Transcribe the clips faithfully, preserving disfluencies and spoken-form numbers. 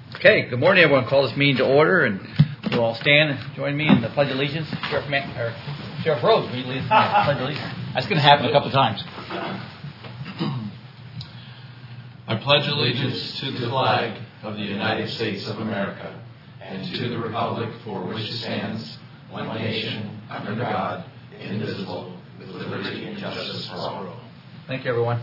Okay, good morning, everyone. Call this meeting to order, and we'll all stand and join me in the Pledge of Allegiance. Sheriff, Man- or Sheriff Rhodes, will you lead us in the Pledge of Allegiance? That's going to happen a couple times. I pledge allegiance to the flag of the United States of America and to the republic for which it stands, one nation, under God, indivisible, with liberty and justice for all. Thank you, everyone.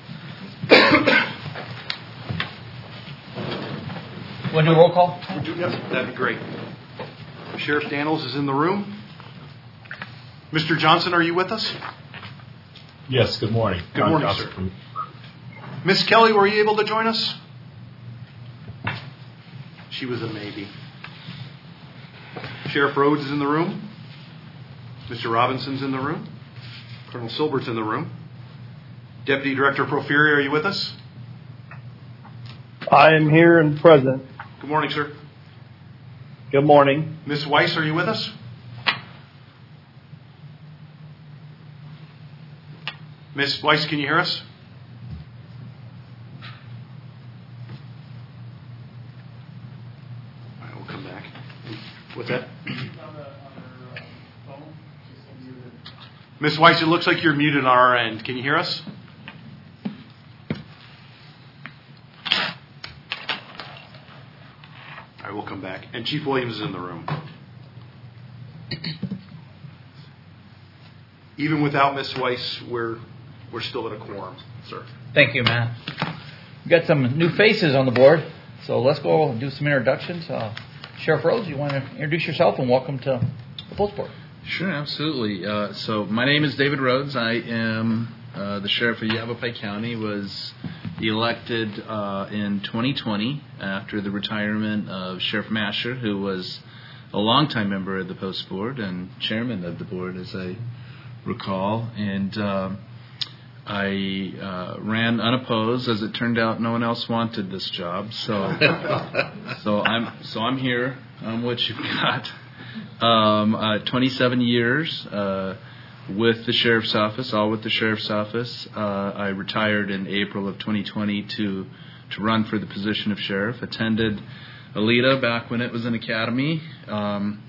Want to do a roll call? Yep, that'd be great. Sheriff Daniels is in the room. Mister Johnson, are you with us? Yes, good morning. Good John morning, Johnson sir. from- Miss Kelly, were you able to join us? She was a maybe. Sheriff Rhodes is in the room. Mister Robinson's in the room. Colonel Silbert's in the room. Deputy Director Proferi, are you with us? I am here and present. Good morning, sir. Good morning. Miss Weiss, are you with us? Miss Weiss, can you hear us? All right, we'll come back. What's that? Miss Weiss, it looks like you're muted on our end. Can you hear us? All right, we'll come back. And Chief Williams is in the room. Even without Miss Weiss, we're we're still at a quorum, sir. Thank you, Matt. We've got some new faces on the board, so let's go and do some introductions. Uh, Sheriff Rhodes, you want to introduce yourself and welcome to the Post Board. Sure, absolutely. Uh, so my name is David Rhodes. I am uh, the Sheriff of Yavapai County. Was elected uh, in twenty twenty after the retirement of Sheriff Masher, who was a longtime member of the Post Board and chairman of the board, as I recall. And uh, I uh, ran unopposed. As it turned out, no one else wanted this job. So, so I'm so I'm here. I'm what you've got. Um, uh, twenty-seven years uh, with the Sheriff's Office, all with the Sheriff's Office. Uh, I retired in April of twenty twenty to to run for the position of Sheriff. Attended Alita back when it was an academy. Um,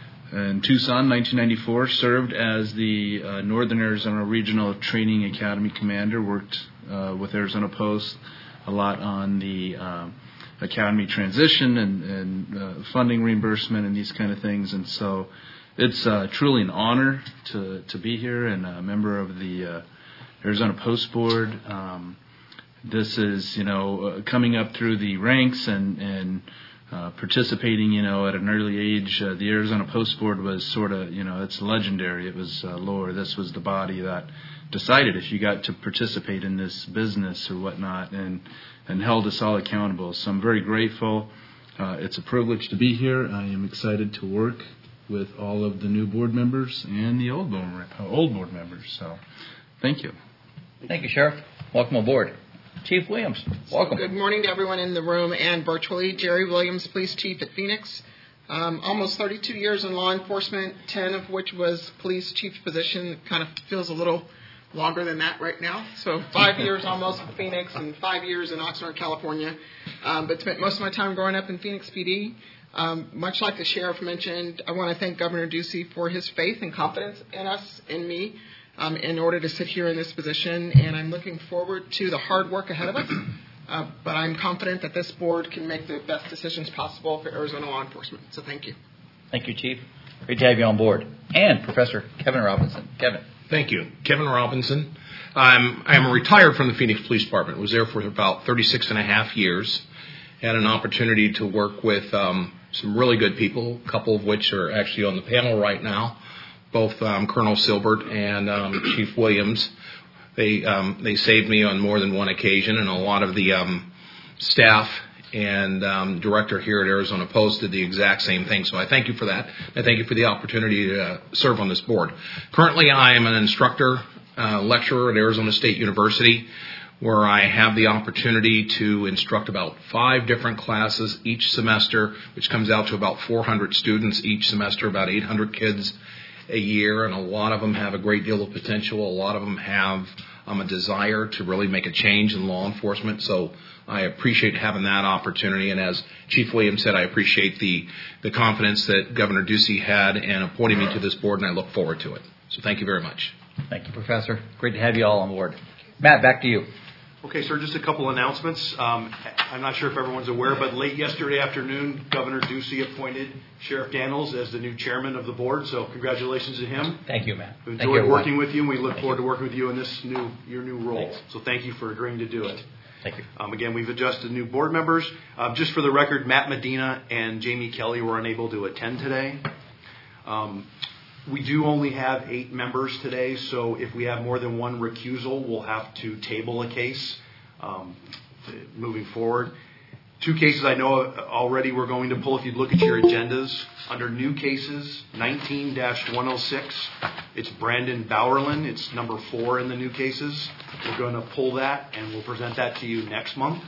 in Tucson, nineteen ninety-four, served as the uh, Northern Arizona Regional Training Academy Commander, worked uh, with Arizona Post a lot on the um, academy transition and, and uh, funding reimbursement and these kind of things. And so it's uh, truly an honor to, to be here and a member of the uh, Arizona Post Board. Um, this is, you know, uh, coming up through the ranks and, and uh, participating, you know, at an early age. Uh, the Arizona Post Board was sort of, you know, it's legendary. It was uh, lower. This was the body that decided if you got to participate in this business or whatnot, and and held us all accountable. So I'm very grateful. Uh, it's a privilege to be here. I am excited to work with all of the new board members and the old board, uh, old board members. So thank you. Thank you, Sheriff. Welcome aboard. Chief Williams, welcome. Good morning to everyone in the room and virtually. Jerry Williams, Police Chief at Phoenix. Um, almost thirty-two years in law enforcement, ten of which was police chief position. It kind of feels a little longer than that right now. So five years almost in Phoenix and five years in Oxnard, California. Um, but spent most of my time growing up in Phoenix P D. Um, much like the sheriff mentioned, I want to thank Governor Ducey for his faith and confidence in us, in me, um, in order to sit here in this position. And I'm looking forward to the hard work ahead of us. Uh, but I'm confident that this board can make the best decisions possible for Arizona law enforcement. So thank you. Thank you, Chief. Great to have you on board. And Professor Kevin Robinson. Kevin. Thank you. Kevin Robinson. I'm, I'm retired from the Phoenix Police Department. Was there for about thirty-six and a half years. Had an opportunity to work with um, some really good people, a couple of which are actually on the panel right now, both um, Colonel Silbert and um, Chief Williams. They um, they saved me on more than one occasion, and a lot of the um, staff and um, director here at Arizona Post did the exact same thing. So I thank you for that. I thank you for the opportunity to uh, serve on this board. Currently, I am an instructor, uh, lecturer at Arizona State University, where I have the opportunity to instruct about five different classes each semester, which comes out to about four hundred students each semester, about eight hundred kids a year, and a lot of them have a great deal of potential. A lot of them have um, a desire to really make a change in law enforcement. So I appreciate having that opportunity. And as Chief Williams said, I appreciate the, the confidence that Governor Ducey had in appointing me to this board, and I look forward to it. So thank you very much. Thank you, Professor. Great to have you all on board. Matt, back to you. Okay, sir, just a couple announcements. Um, I'm not sure if everyone's aware, but late yesterday afternoon, Governor Ducey appointed Sheriff Daniels as the new chairman of the board, so congratulations to him. Thank you, Matt. We Thank enjoyed you, working with you, and we look Thank forward you. to working with you in this new your new role. Thanks. So thank you for agreeing to do it. Thank you. Um, again, we've adjusted new board members. Um, just for the record, Matt Medina and Jamie Kelly were unable to attend today. Um, we do only have eight members today, so if we have more than one recusal, we'll have to table a case um, moving forward. Two cases I know already we're going to pull. If you look at your agendas, under new cases, nineteen dash one oh six, it's Brandon Bowerlin. It's number four in the new cases. We're going to pull that, and we'll present that to you next month.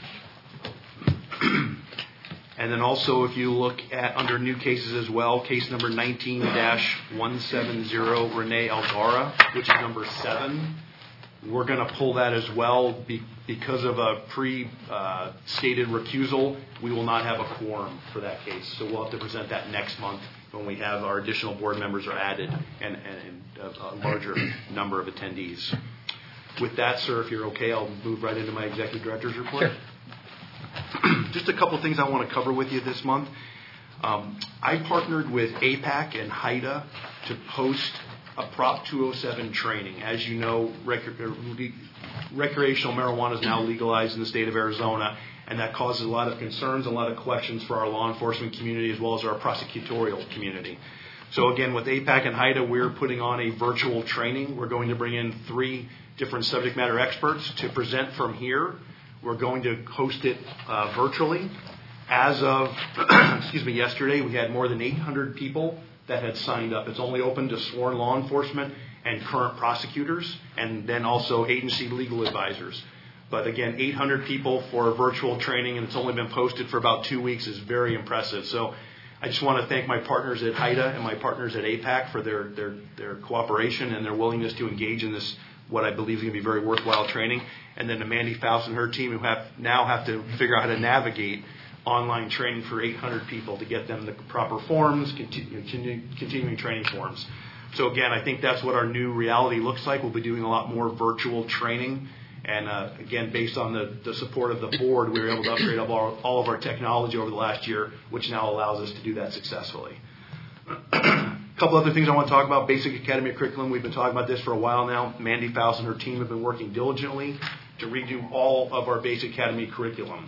And then also, if you look at under new cases as well, case number nineteen dash one seventy, Renee Algara, which is number seven. We're going to pull that as well be, because of a pre-stated uh, recusal. We will not have a quorum for that case, so we'll have to present that next month when we have our additional board members are added and, and, and a, a larger number of attendees. With that, sir, if you're okay, I'll move right into my executive director's report. Sure. Just a couple things I want to cover with you this month. Um, I partnered with A PAC and HIDA to post a Prop two oh seven training. As you know, rec- recreational marijuana is now legalized in the state of Arizona, and that causes a lot of concerns, a lot of questions for our law enforcement community as well as our prosecutorial community. So again, with A PAC and HIDA, we're putting on a virtual training. We're going to bring in three different subject matter experts to present from here. We're going to host it uh, virtually. As of, excuse me, yesterday, we had more than eight hundred people that had signed up. It's only open to sworn law enforcement and current prosecutors, and then also agency legal advisors. But again, eight hundred people for virtual training, and it's only been posted for about two weeks is very impressive. So I just want to thank my partners at HIDA and my partners at A PAC for their, their, their cooperation and their willingness to engage in this, what I believe is going to be very worthwhile training. And then to Mandy Faust and her team, who have now have to figure out how to navigate online training for eight hundred people to get them the proper forms, continue, continuing training forms. So again, I think that's what our new reality looks like. We'll be doing a lot more virtual training. And uh, again, based on the, the support of the board, we were able to upgrade all, our, all of our technology over the last year, which now allows us to do that successfully. A couple other things I want to talk about. Basic Academy curriculum. We've been talking about this for a while now. Mandy Faust and her team have been working diligently to redo all of our Basic Academy curriculum.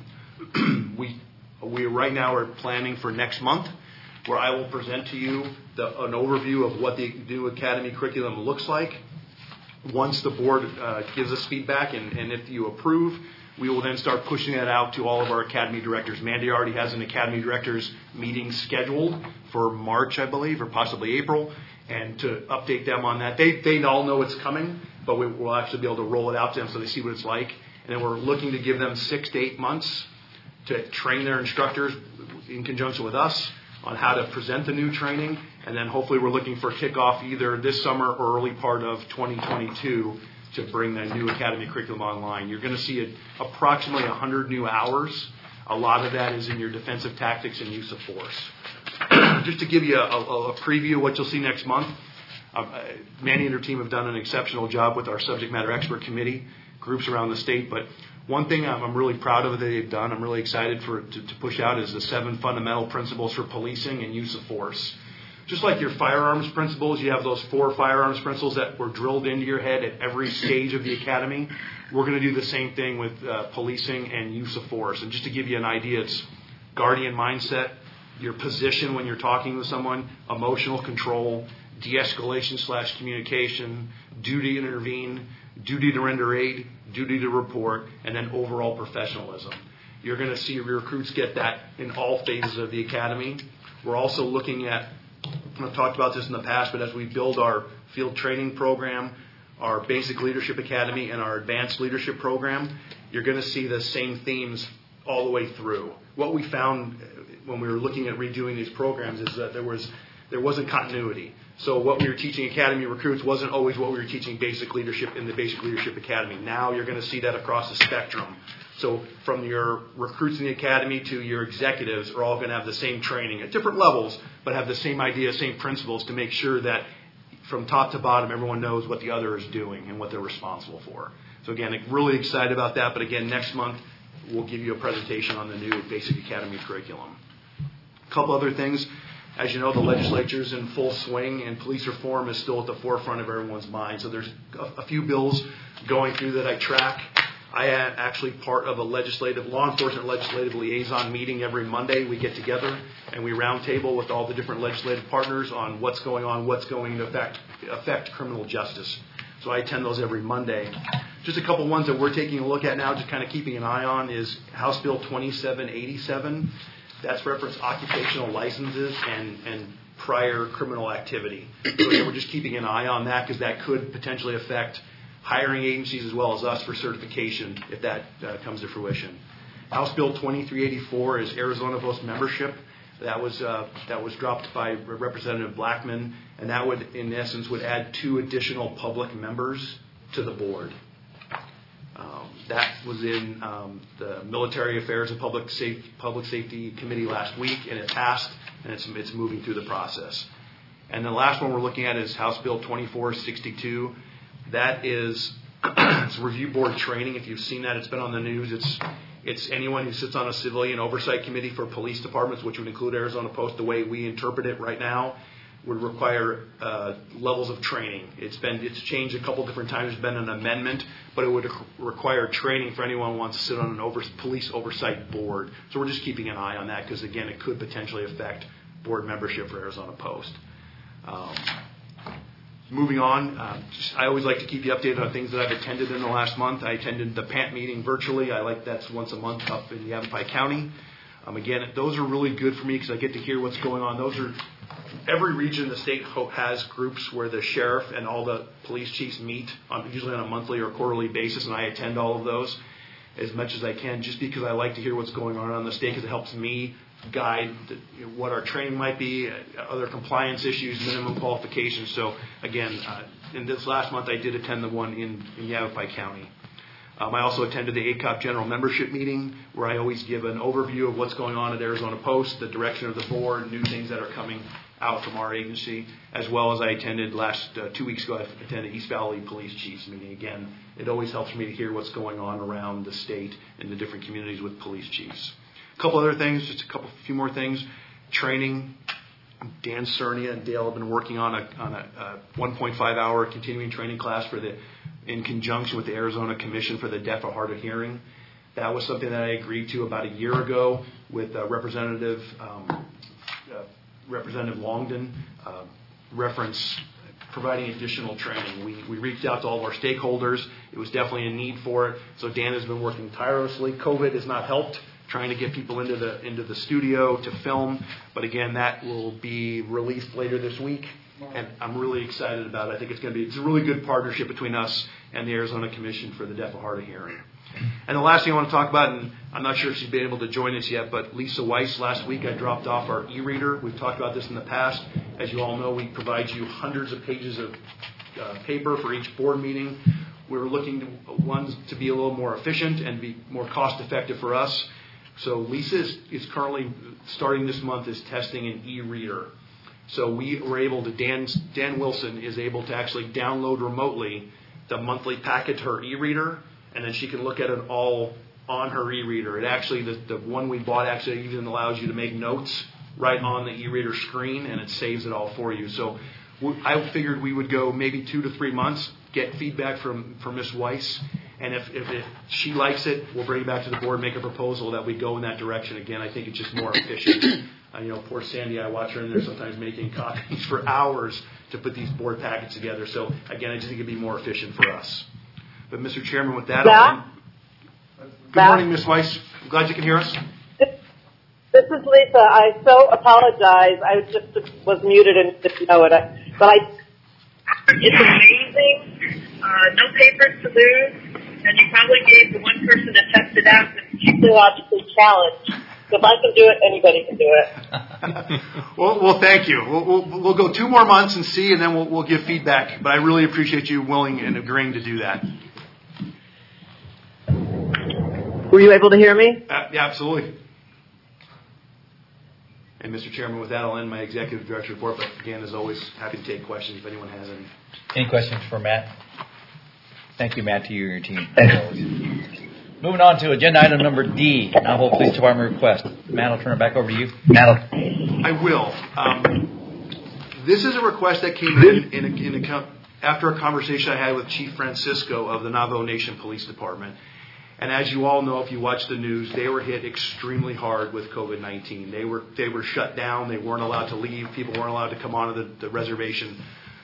we We right now are planning for next month, where I will present to you the, an overview of what the new Academy curriculum looks like. Once the board uh, gives us feedback, and, and if you approve, we will then start pushing that out to all of our Academy directors. Mandy already has an Academy directors meeting scheduled for March, I believe, or possibly April, and to update them on that. They, they all know it's coming, but we will actually be able to roll it out to them so they see what it's like. And then we're looking to give them six to eight months to train their instructors in conjunction with us on how to present the new training. And then hopefully we're looking for kickoff either this summer or early part of twenty twenty-two to bring the new Academy curriculum online. You're going to see a, approximately one hundred new hours. A lot of that is in your defensive tactics and use of force. Just to give you a, a, a preview of what you'll see next month, uh, Mandy and her team have done an exceptional job with our subject matter expert committee groups around the state. But one thing I'm, I'm really proud of that they've done, I'm really excited for to, to push out, is the seven fundamental principles for policing and use of force. Just like your firearms principles, you have those four firearms principles that were drilled into your head at every stage of the academy. We're going to do the same thing with uh, policing and use of force. And just to give you an idea, it's guardian mindset, your position when you're talking with someone, emotional control, de-escalation slash communication, duty to intervene, duty to render aid, duty to report, and then overall professionalism. You're going to see your recruits get that in all phases of the academy. We're also looking at, I've talked about this in the past, but as we build our field training program, our basic leadership academy, and our advanced leadership program, you're going to see the same themes all the way through. What we found when we were looking at redoing these programs is that there was there wasn't continuity. So what we were teaching academy recruits wasn't always what we were teaching basic leadership in the basic leadership academy. Now you're going to see that across the spectrum. So from your recruits in the academy to your executives are all going to have the same training at different levels, but have the same idea, same principles to make sure that from top to bottom, everyone knows what the other is doing and what they're responsible for. So again, really excited about that. But again, next month, we'll give you a presentation on the new basic academy curriculum. A couple other things. As you know, the legislature is in full swing, and police reform is still at the forefront of everyone's mind. So there's a, a few bills going through that I track. I am actually part of a legislative, law enforcement legislative liaison meeting every Monday. We get together and we roundtable with all the different legislative partners on what's going on, what's going to affect, affect criminal justice. So I attend those every Monday. Just a couple ones that we're taking a look at now, just kind of keeping an eye on, is House Bill twenty-seven eighty-seven. That's reference occupational licenses and, and prior criminal activity. So again, we're just keeping an eye on that because that could potentially affect hiring agencies as well as us for certification if that uh, comes to fruition. House Bill twenty-three eighty-four is Arizona Post membership. That was uh, that was dropped by Representative Blackman, and that would, in essence, would add two additional public members to the board. Um, that was in um, the Military Affairs and Public Safety, Public Safety Committee last week, and it passed, and it's it's moving through the process. And the last one we're looking at is House Bill twenty-four sixty-two. That is it's review board training. If you've seen that, it's been on the news. It's it's anyone who sits on a civilian oversight committee for police departments, which would include Arizona Post. The way we interpret it right now would require uh, levels of training. It's been it's changed a couple different times. There's been an amendment, but it would require training for anyone who wants to sit on an over, police oversight board. So we're just keeping an eye on that because, again, it could potentially affect board membership for Arizona Post. Um, moving on, uh, just, I always like to keep you updated on things that I've attended in the last month. I attended the P A N T meeting virtually. I like that's once a month up in Yavapai County. Um, again, those are really good for me because I get to hear what's going on. Those are every region in the state has groups where the sheriff and all the police chiefs meet, on, usually on a monthly or quarterly basis, and I attend all of those as much as I can just because I like to hear what's going on around the state because it helps me guide the, you know, what our training might be, uh, other compliance issues, minimum qualifications. So, again, uh, in this last month I did attend the one in, in Yavapai County. Um, I also attended the A C O P General Membership Meeting where I always give an overview of what's going on at Arizona Post, the direction of the board, new things that are coming out from our agency, as well as I attended last uh, two weeks ago, I attended East Valley Police Chiefs Meeting. Again, it always helps me to hear what's going on around the state and the different communities with police chiefs. A couple other things, just a couple, few more things. Training. Dan Cernia and Dale have been working on a on a, a one point five hour continuing training class for the in conjunction with the Arizona Commission for the Deaf or Hard of Hearing. That was something that I agreed to about a year ago with uh, Representative um, uh, Representative Longden. Uh, reference providing additional training. We we reached out to all of our stakeholders. It was definitely a need for it. So Dan has been working tirelessly. COVID has not helped, trying to get people into the into the studio to film. But again, that will be released later this week, and I'm really excited about it. I think it's going to be it's a really good partnership between us and the Arizona Commission for the Deaf and Hard of Hearing. And the last thing I want to talk about, and I'm not sure if she's been able to join us yet, but Lisa Weiss, last week I dropped off our e-reader. We've talked about this in the past. As you all know, we provide you hundreds of pages of uh, paper for each board meeting. We're looking to ones to be a little more efficient and be more cost effective for us. So Lisa is, is currently starting this month is testing an e-reader. So we were able to, Dan, Dan Wilson is able to actually download remotely the monthly packet to her e-reader, and then she can look at it all on her e-reader. It actually, the, the one we bought actually even allows you to make notes right on the e-reader screen, and it saves it all for you. So we, I figured we would go maybe two to three months, get feedback from, from Miz Weiss, and if, if, if she likes it, we'll bring it back to the board, make a proposal that we go in that direction. Again, I think it's just more efficient. Uh, you know, poor Sandy, I watch her in there sometimes making copies for hours to put these board packets together. So, again, I just think it'd be more efficient for us. But, Mister Chairman, with that, yeah. I'll Good yeah. morning, Miz Weiss. I'm glad you can hear us. This is Lisa. I so apologize. I just was muted and didn't know it. But I, it's amazing. Uh, no papers to lose. And you probably gave the one person that tested out the psychologically challenged So if I can do it, anybody can do it. well, well, thank you. We'll, we'll, we'll go two more months and see, and then we'll, we'll give feedback. But I really appreciate you willing and agreeing to do that. Were you able to hear me? Uh, yeah, absolutely. And Mister Chairman, with that, I'll end my executive director report. But again, as always, happy to take questions if anyone has any. Any questions for Matt? Thank you, Matt, to you and your team. Moving on to agenda item number D, Navajo Police Department request. Matt, I'll turn it back over to you. Matt, I will. Um, this is a request that came in, in, a, in a, after a conversation I had with Chief Francisco of the Navajo Nation Police Department. And as you all know, if you watch the news, they were hit extremely hard with COVID nineteen. They were they were shut down. They weren't allowed to leave. People weren't allowed to come onto the, the reservation.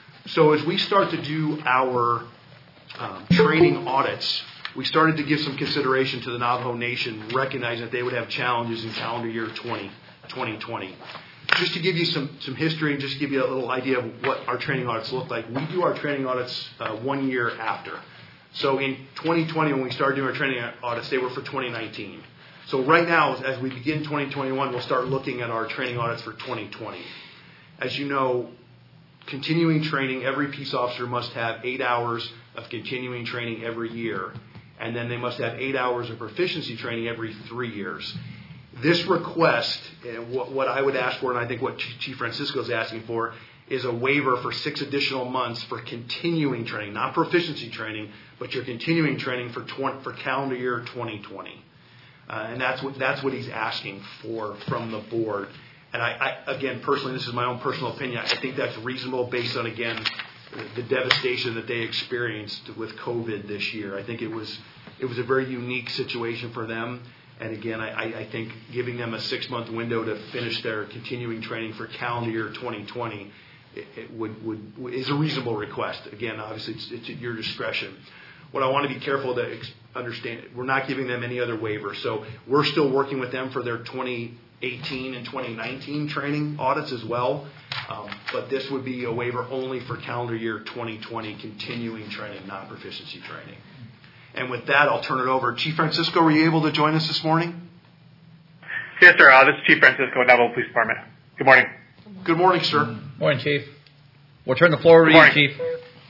So as we start to do our um, training audits, we started to give some consideration to the Navajo Nation, recognizing that they would have challenges in calendar year twenty twenty. Just to give you some, some history and just give you a little idea of what our training audits look like, we do our training audits uh, one year after. So in twenty twenty, when we started doing our training audits, they were for twenty nineteen. So right now, as we begin twenty twenty-one, we'll start looking at our training audits for twenty twenty. As you know, continuing training, every peace officer must have eight hours of continuing training every year. And then they must have eight hours of proficiency training every three years. This request, and what, what I would ask for, and I think what Chief Francisco is asking for, is a waiver for six additional months for continuing training, not proficiency training, but your continuing training for twenty, for calendar year twenty twenty. Uh, and that's what that's what he's asking for from the board. And I, I, again, personally, this is my own personal opinion. I think that's reasonable based on, again, the devastation that they experienced with COVID this year. I think it was it was a very unique situation for them. And again, I, I think giving them a six-month window to finish their continuing training for calendar year twenty twenty it, it would, would is a reasonable request. Again, obviously, it's, it's at your discretion. What I want to be careful to ex- understand, we're not giving them any other waiver. So we're still working with them for their twenty eighteen and twenty nineteen training audits as well. Um, but this would be a waiver only for calendar year twenty twenty continuing training, not proficiency training. And with that, I'll turn it over. Chief Francisco, were you able to join us this morning? Yes, sir. Uh, this is Chief Francisco, Navajo Police Department. Good morning. Good morning, sir. Morning, Chief. We'll turn the floor over to you, Chief.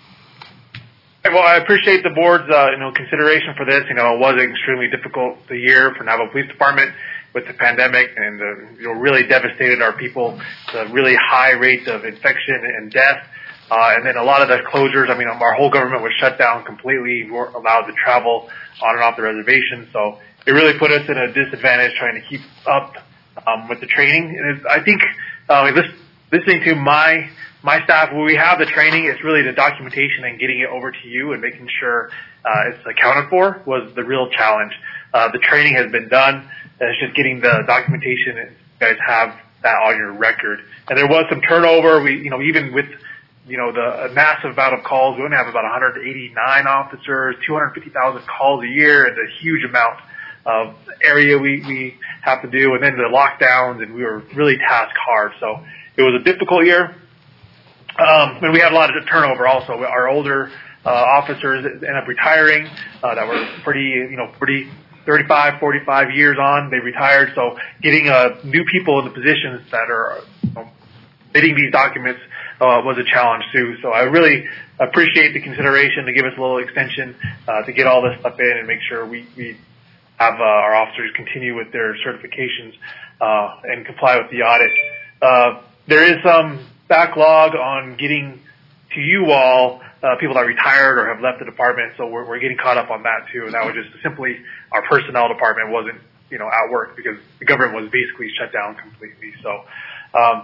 Hey, well, I appreciate the board's uh, you know consideration for this. You know, it was an extremely difficult year for Navajo Police Department with the pandemic, and uh, you know really devastated our people. The really high rates of infection and death. Uh, and then a lot of the closures, I mean, our whole government was shut down completely. We weren't allowed to travel on and off the reservation. So it really put us in a disadvantage trying to keep up um, with the training. And it, I think uh, this, listening to my my staff, when we have the training, it's really the documentation and getting it over to you and making sure uh, it's accounted for was the real challenge. Uh, the training has been done. It's just getting the documentation, and you guys have that on your record. And there was some turnover. We, you know, even with you know, the massive amount of calls. We only have about one hundred eighty-nine officers, two hundred fifty thousand calls a year. It's a huge amount of area we, we have to do. And then the lockdowns, and we were really tasked hard. So it was a difficult year. Um, and we had a lot of turnover also. Our older uh, officers ended up retiring uh, that were pretty, you know, pretty thirty-five, forty-five years on. They retired. So getting uh, new people in the positions that are you know, bidding these documents Uh, was a challenge too. So I really appreciate the consideration to give us a little extension uh, to get all this stuff in and make sure we, we have uh, our officers continue with their certifications uh, and comply with the audit. Uh, there is some backlog on getting to you all uh, people that retired or have left the department, so we're, we're getting caught up on that too. And that was just simply our personnel department wasn't you know at work because the government was basically shut down completely. So. Um,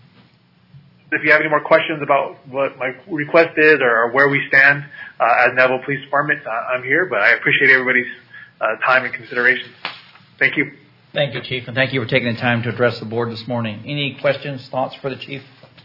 If you have any more questions about what my request is or where we stand uh, as Navajo Police Department, uh, I'm here, but I appreciate everybody's uh, time and consideration. Thank you. Thank you, Chief, and thank you for taking the time to address the board this morning. Any questions, thoughts for the Chief?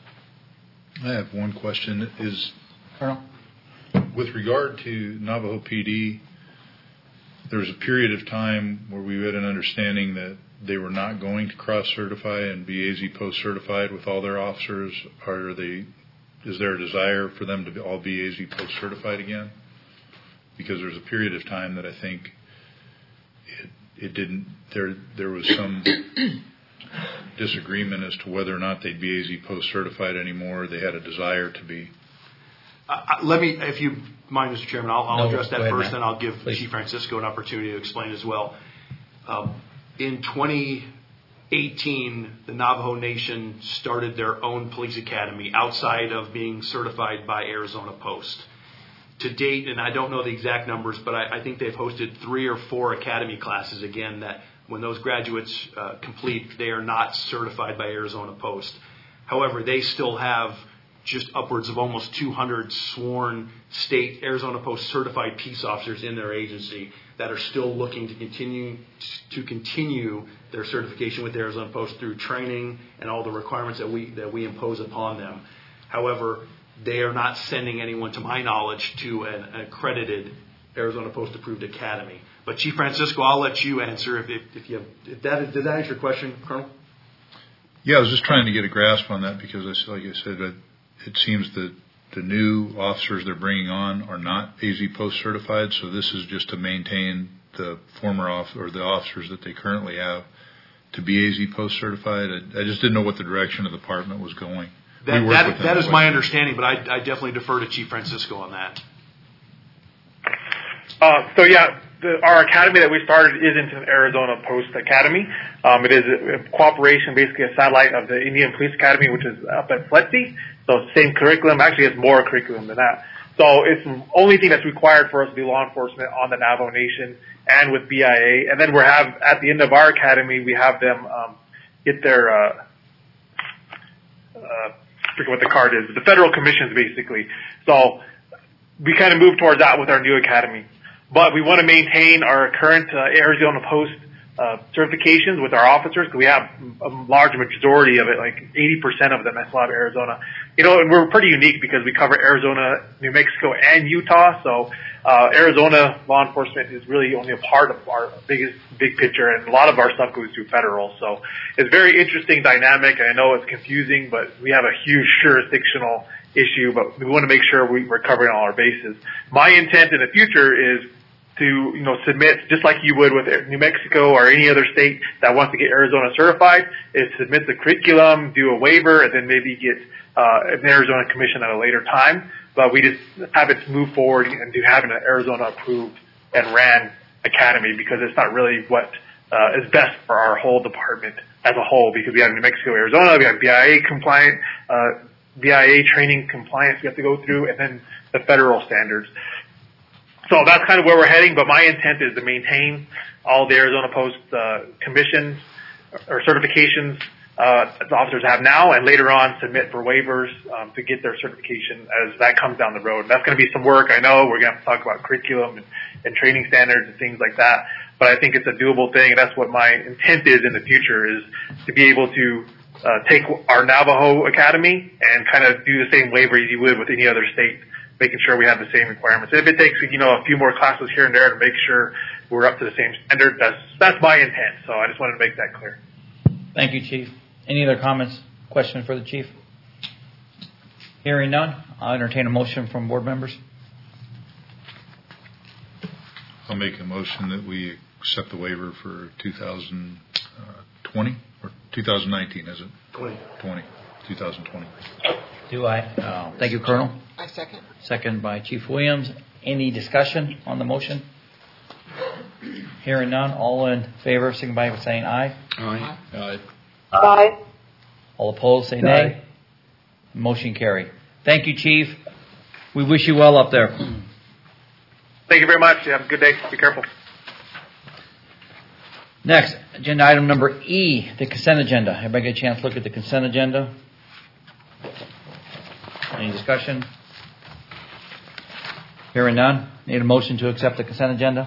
I have one question. Is Colonel? With regard to Navajo P D, there was a period of time where we had an understanding that they were not going to cross-certify and be A Z post-certified with all their officers. Are they? Is there a desire for them to all be A Z post-certified again? Because there's a period of time that I think it, it didn't. There there was some disagreement as to whether or not they'd be A Z post certified anymore. They had a desire to be. Uh, let me, if you mind, Mister Chairman, I'll, I'll No, address that go ahead, first, Matt. then I'll give Please. Chief Francisco an opportunity to explain as well. Um, in twenty eighteen, the Navajo Nation started their own police academy outside of being certified by Arizona Post. To date, and I don't know the exact numbers, but I, I think they've hosted three or four academy classes again that when those graduates uh, complete, they are not certified by Arizona Post. However, they still have just upwards of almost two hundred sworn state Arizona Post certified peace officers in their agency that are still looking to continue to continue their certification with Arizona Post through training and all the requirements that we that we impose upon them. However, they are not sending anyone, to my knowledge, to an accredited Arizona Post approved academy. But Chief Francisco, I'll let you answer if, if, if you have, if that is, did that answer your question, Colonel? Yeah, I was just trying to get a grasp on that because, I, like I said, it, it seems that the new officers they're bringing on are not A Z post certified, so this is just to maintain the former off or the officers that they currently have to be A Z post certified. I, I just didn't know what the direction of the department was going. That, We work that, with them that is way. my understanding, but I, I definitely defer to Chief Francisco on that. Uh, so yeah, the, our academy that we started isn't an Arizona Post Academy. Um, it is a, a cooperation, basically a satellite of the Indian Police Academy, which is up at FLETC. So same curriculum. Actually, it's more curriculum than that. So it's the only thing that's required for us to be law enforcement on the Navajo Nation and with B I A. And then we have, at the end of our academy, we have them um, get their, uh, uh, I forget what the card is, the federal commissions, basically. So we kind of move towards that with our new academy. But we want to maintain our current uh, Arizona Post uh, certifications with our officers, because we have a large majority of it, like eighty percent of them that still have Arizona. You know, and we're pretty unique because we cover Arizona, New Mexico, and Utah. So uh, Arizona law enforcement is really only a part of our biggest big picture, and a lot of our stuff goes through federal. So it's a very interesting dynamic, and I know it's confusing, but we have a huge jurisdictional issue, but we want to make sure we, we're covering all our bases. My intent in the future is to, you know, submit, just like you would with New Mexico or any other state that wants to get Arizona certified, is submit the curriculum, do a waiver, and then maybe get uh, an Arizona commission at a later time. But we just have it move forward and do having an Arizona approved and ran academy, because it's not really what uh, is best for our whole department as a whole, because we have New Mexico, Arizona, we have B I A compliant, uh, B I A training compliance we have to go through, and then the federal standards. So that's kind of where we're heading, but my intent is to maintain all the Arizona Post uh, commissions or certifications uh, that the officers have now, and later on submit for waivers um, to get their certification as that comes down the road. That's going to be some work, I know. We're going to have to talk about curriculum and, and training standards and things like that, but I think it's a doable thing, and that's what my intent is in the future, is to be able to uh, take our Navajo Academy and kind of do the same waiver you would with any other state, making sure we have the same requirements. If it takes, you know, a few more classes here and there to make sure we're up to the same standard, that's that's my intent. So I just wanted to make that clear. Thank you, Chief. Any other comments, questions for the Chief? Hearing none, I'll entertain a motion from board members. I'll make a motion that we accept the waiver for two thousand twenty or two thousand nineteen, is it? twenty. twenty. twenty twenty. Do I? Uh, thank you, Colonel. I second. Second by Chief Williams. Any discussion on the motion? Hearing none, all in favor, signify by saying aye. Aye. Aye. Aye. All opposed, say nay. Motion carried. Thank you, Chief. We wish you well up there. Thank you very much. You have a good day. Be careful. Next, agenda item number E, the consent agenda. Everybody get a chance to look at the consent agenda? Any discussion? Hearing none. Need a motion to accept the consent agenda?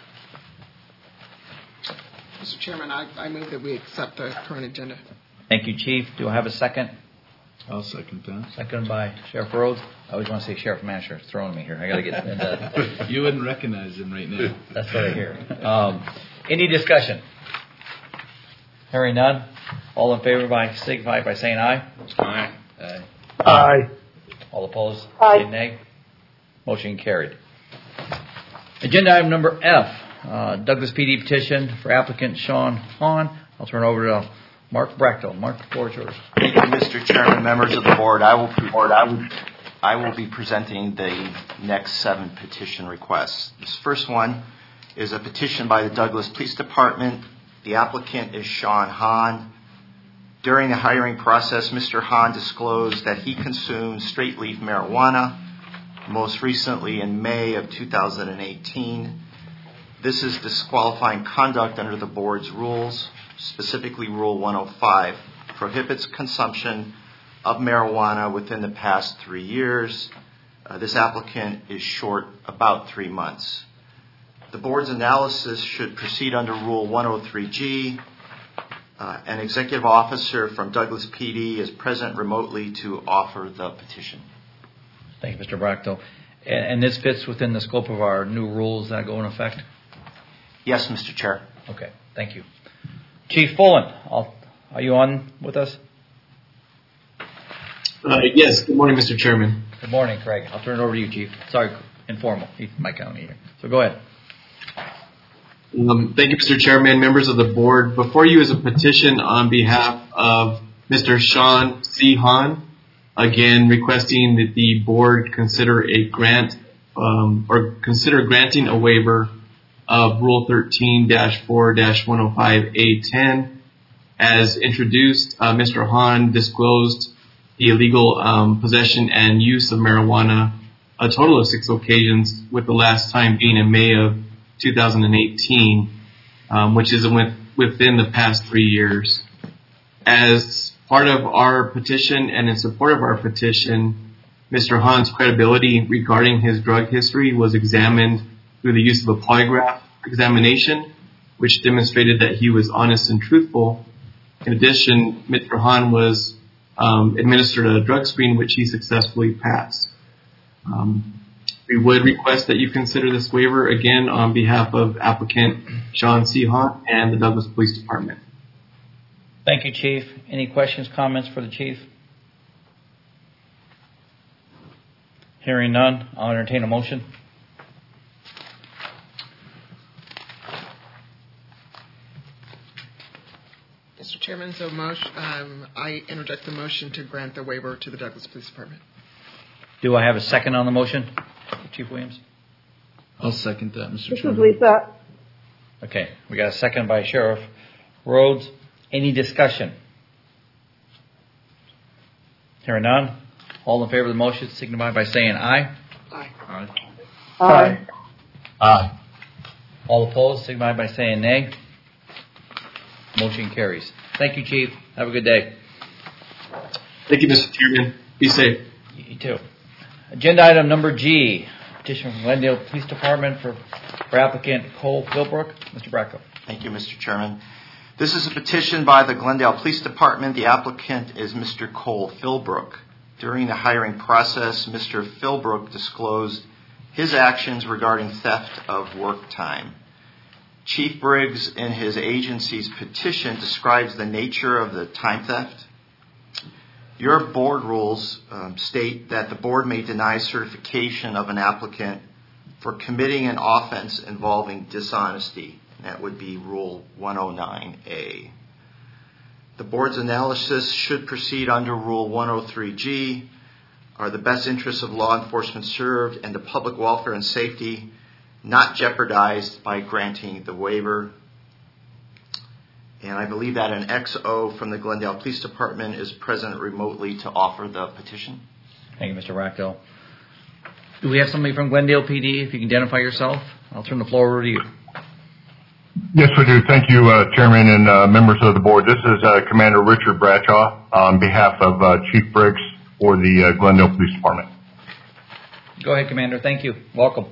Mister Chairman, I, I move that we accept the current agenda. Thank you, Chief. Do I have a second? I'll second that. Second by Sheriff Rhodes. I always want to say Sheriff Masher. It's throwing me here. I got to get into You wouldn't recognize him right now. That's what I hear. Um, any discussion? Hearing none. All in favor by signify by saying aye. Aye. Aye. Aye. All opposed? Aye. Say nay. Motion carried. Agenda item number F, uh, Douglas P D petition for applicant Sean Hahn. I'll turn it over to Mark Brachtel. Mark, the floor is yours. Thank you, Mister Chairman, members of the board. I will, board, I will, I will be presenting the next seven petition requests. This first one is a petition by the Douglas Police Department. The applicant is Sean Hahn. During the hiring process, Mister Hahn disclosed that he consumed straight-leaf marijuana, most recently in May of two thousand eighteen. This is disqualifying conduct under the board's rules, specifically Rule one oh five, prohibits consumption of marijuana within the past three years. Uh, this applicant is short about three months. The board's analysis should proceed under Rule one oh three G. Uh, an executive officer from Douglas P D is present remotely to offer the petition. Thank you, Mister Brachtel. And, and this fits within the scope of our new rules that go in effect? Yes, Mister Chair. Okay, thank you. Chief Fullen, I'll, are you on with us? Uh, yes, good morning, Mister Chairman. Good morning, Craig. I'll turn it over to you, Chief. Sorry, informal, my county here. So go ahead. Um, thank you, Mister Chairman, members of the board. Before you is a petition on behalf of Mister Sean C. Hahn, again requesting that the board consider a grant um, or consider granting a waiver of Rule thirteen dash four dash one oh five A ten. As introduced, uh, Mister Hahn disclosed the illegal um, possession and use of marijuana a total of six occasions, with the last time being in May of two thousand eighteen, um, which is within the past three years. As part of our petition and in support of our petition, Mister Hahn's credibility regarding his drug history was examined through the use of a polygraph examination, which demonstrated that he was honest and truthful. In addition, Mister Hahn was um, administered a drug screen, which he successfully passed. Um, we would request that you consider this waiver again on behalf of applicant Sean C. Hahn and the Douglas Police Department. Thank you, Chief. Any questions, comments for the Chief? Hearing none, I'll entertain a motion. Mister Chairman, so motion, um, I interject the motion to grant the waiver to the Douglas Police Department. Do I have a second on the motion, Chief Williams? I'll second that, Mister This Chairman. is Lisa. Okay, we got a second by Sheriff Rhodes. Any discussion? Hearing none, all in favor of the motion signify by saying aye. Aye. Aye. Aye. Aye. All opposed signify by saying nay. Motion carries. Thank you, Chief. Have a good day. Thank you, Mister Chairman. Be safe. You too. Agenda item number G, petition from Glendale Police Department for, for applicant Cole Philbrook. Mister Bracco. Thank you, Mister Chairman. This is a petition by the Glendale Police Department. The applicant is Mister Cole Philbrook. During the hiring process, Mister Philbrook disclosed his actions regarding theft of work time. Chief Briggs, in his agency's petition, describes the nature of the time theft. Your board rules um, state that the board may deny certification of an applicant for committing an offense involving dishonesty. That would be Rule one oh nine A. The board's analysis should proceed under Rule one oh three G. Are the best interests of law enforcement served and the public welfare and safety not jeopardized by granting the waiver? And I believe that an X O from the Glendale Police Department is present remotely to offer the petition. Thank you, Mister Rackel. Do we have somebody from Glendale P D? If you can identify yourself, I'll turn the floor over to you. Yes, we do. Thank you, uh, Chairman and uh, members of the board. This is uh, Commander Richard Bradshaw on behalf of uh, Chief Briggs for the uh, Glendale Police Department. Go ahead, Commander. Thank you. Welcome.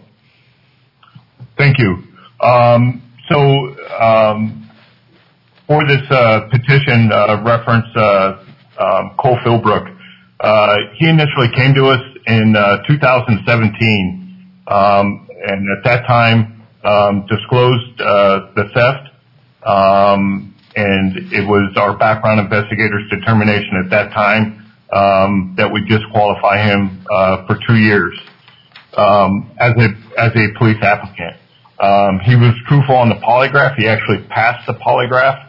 Thank you. Um, so um, for this uh, petition uh, reference uh, um, Cole Philbrook, uh, he initially came to us in uh, two thousand seventeen, um, and at that time um, disclosed uh, the theft, um, and it was our background investigators' determination at that time um, that we disqualify him uh, for two years um, as a as a police applicant. Um, he was truthful on the polygraph. He actually passed the polygraph.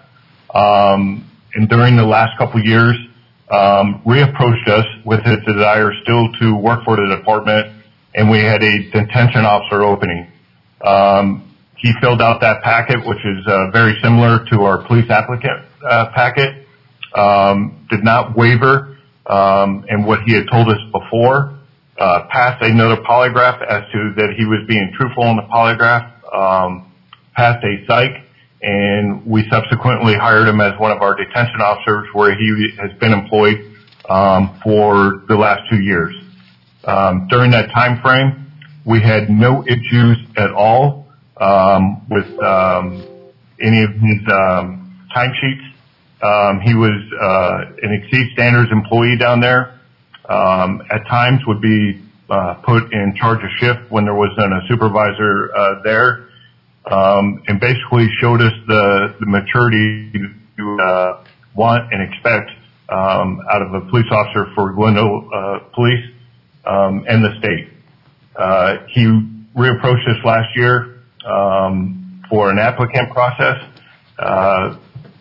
Um, and during the last couple of years, um, reapproached us with his desire still to work for the department, and we had a detention officer opening. Um, he filled out that packet, which is uh, very similar to our police applicant uh, packet. Um, did not waver um, in what he had told us before. Uh, passed another polygraph as to that he was being truthful on the polygraph. Um, passed a psych, and we subsequently hired him as one of our detention officers, where he has been employed um, for the last two years. Um, during that time frame, we had no issues at all um, with um, any of his um, timesheets. Um, he was uh, an Exceed Standards employee down there. Um, at times would be uh, put in charge of shift when there wasn't a supervisor uh, there, um, and basically showed us the, the maturity to uh, want and expect um, out of a police officer for Glendale uh, Police um, and the state. Uh, he reapproached us last year um, for an applicant process. Uh,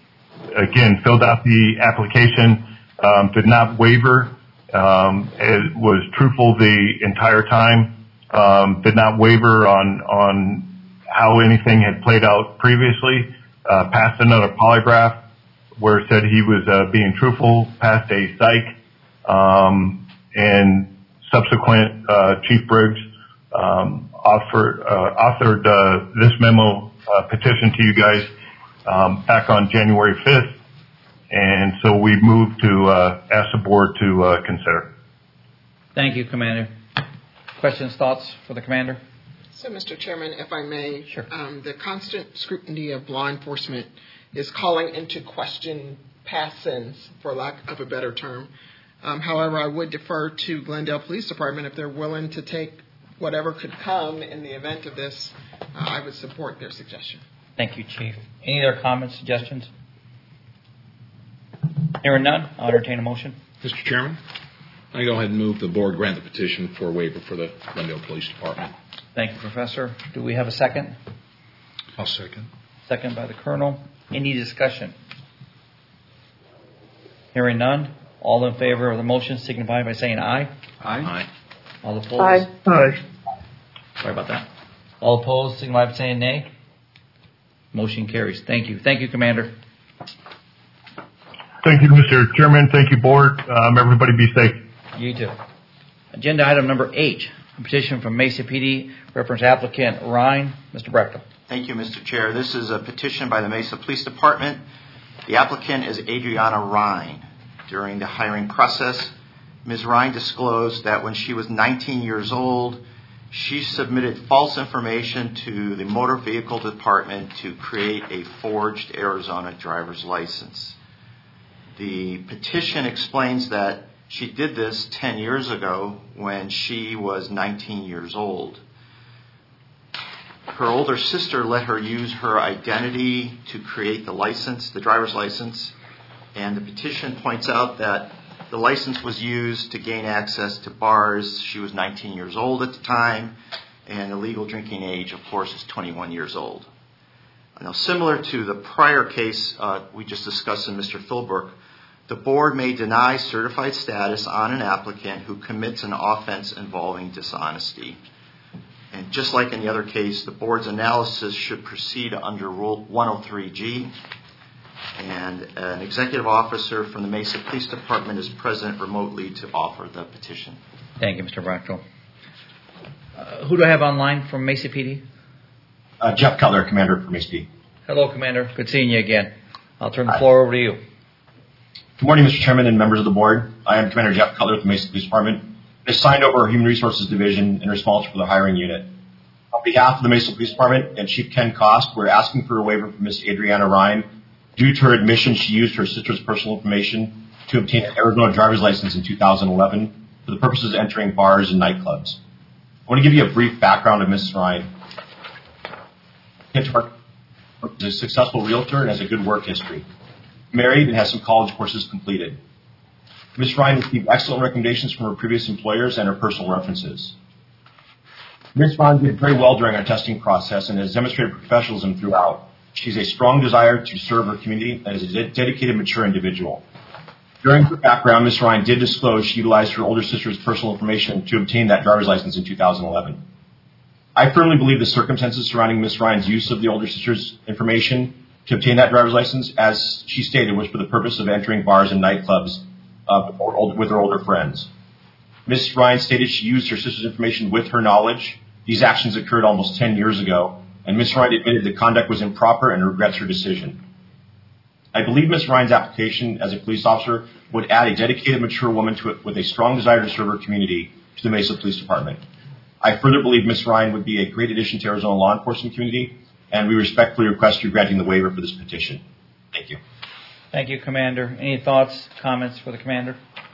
again, filled out the application, um, did not waver. Um, it was truthful the entire time, um, did not waver on, on how anything had played out previously, uh, passed another polygraph where it said he was, uh, being truthful, passed a psych, um, and subsequent, uh, Chief Briggs, um, offered, uh, authored, uh, this memo, uh, petition to you guys, um, back on January fifth. And so we moved to uh, ask the board to uh, consider. Thank you, Commander. Questions, thoughts for the Commander? So, Mister Chairman, if I may, sure. um, the constant scrutiny of law enforcement is calling into question past sins, for lack of a better term. Um, however, I would defer to Glendale Police Department if they're willing to take whatever could come in the event of this. Uh, I would support their suggestion. Thank you, Chief. Any other comments, suggestions? Hearing none, I'll entertain a motion. Mister Chairman, I go ahead and move the board grant the petition for waiver for the Glendale Police Department. Thank you, Professor. Do we have a second? I'll second. Second by the Colonel. Any discussion? Hearing none, all in favor of the motion signify by saying aye. Aye. Aye. All opposed? Aye. Aye. Sorry about that. All opposed signify by saying nay. Motion carries. Thank you. Thank you, Commander. Thank you, Mister Chairman. Thank you, Board. Um, everybody be safe. You too. Agenda item number eight, a petition from Mesa P D, reference applicant Ryan. Mister Brechtel. Thank you, Mister Chair. This is a petition by the Mesa Police Department. The applicant is Adriana Ryan. During the hiring process, Miz Ryan disclosed that when she was nineteen years old, she submitted false information to the Motor Vehicle Department to create a forged Arizona driver's license. The petition explains that she did this ten years ago when she was nineteen years old. Her older sister let her use her identity to create the license, the driver's license, and the petition points out that the license was used to gain access to bars. She was nineteen years old at the time, and the legal drinking age, of course, is twenty-one years old. Now, similar to the prior case uh, we just discussed in Mister Philbrook, the board may deny certified status on an applicant who commits an offense involving dishonesty. And just like in the other case, the board's analysis should proceed under Rule one oh three G. And an executive officer from the Mesa Police Department is present remotely to offer the petition. Thank you, Mister Brechtel. Uh, who do I have online from Mesa P D? Uh, Jeff Cutler, Commander for Mesa P D. Hello, Commander. Good seeing you again. I'll turn the floor over to you. Good morning, Mister Chairman and members of the board. I am Commander Jeff Cutler with the Mesa Police Department, assigned over our Human Resources Division and responsible for the hiring unit. On behalf of the Mesa Police Department and Chief Ken Kost, we're asking for a waiver from Miz Adriana Ryan due to her admission she used her sister's personal information to obtain an Arizona driver's license in two thousand eleven for the purposes of entering bars and nightclubs. I want to give you a brief background of Missus Ryan. She's a successful realtor and has a good work history. Married and has some college courses completed. Miz Ryan received excellent recommendations from her previous employers and her personal references. Miz Ryan did very well during our testing process and has demonstrated professionalism throughout. She's a strong desire to serve her community and is a de- dedicated, mature individual. During her background, Miz Ryan did disclose she utilized her older sister's personal information to obtain that driver's license in two thousand eleven. I firmly believe the circumstances surrounding Miz Ryan's use of the older sister's information to obtain that driver's license, as she stated, was for the purpose of entering bars and nightclubs uh, with her older friends. Miz Ryan stated she used her sister's information with her knowledge. These actions occurred almost ten years ago, and Miz Ryan admitted the conduct was improper and regrets her decision. I believe Miz Ryan's application as a police officer would add a dedicated, mature woman to it with a strong desire to serve her community to the Mesa Police Department. I further believe Miz Ryan would be a great addition to Arizona law enforcement community, and we respectfully request you granting the waiver for this petition. Thank you. Thank you, Commander. Any thoughts, comments for the Commander?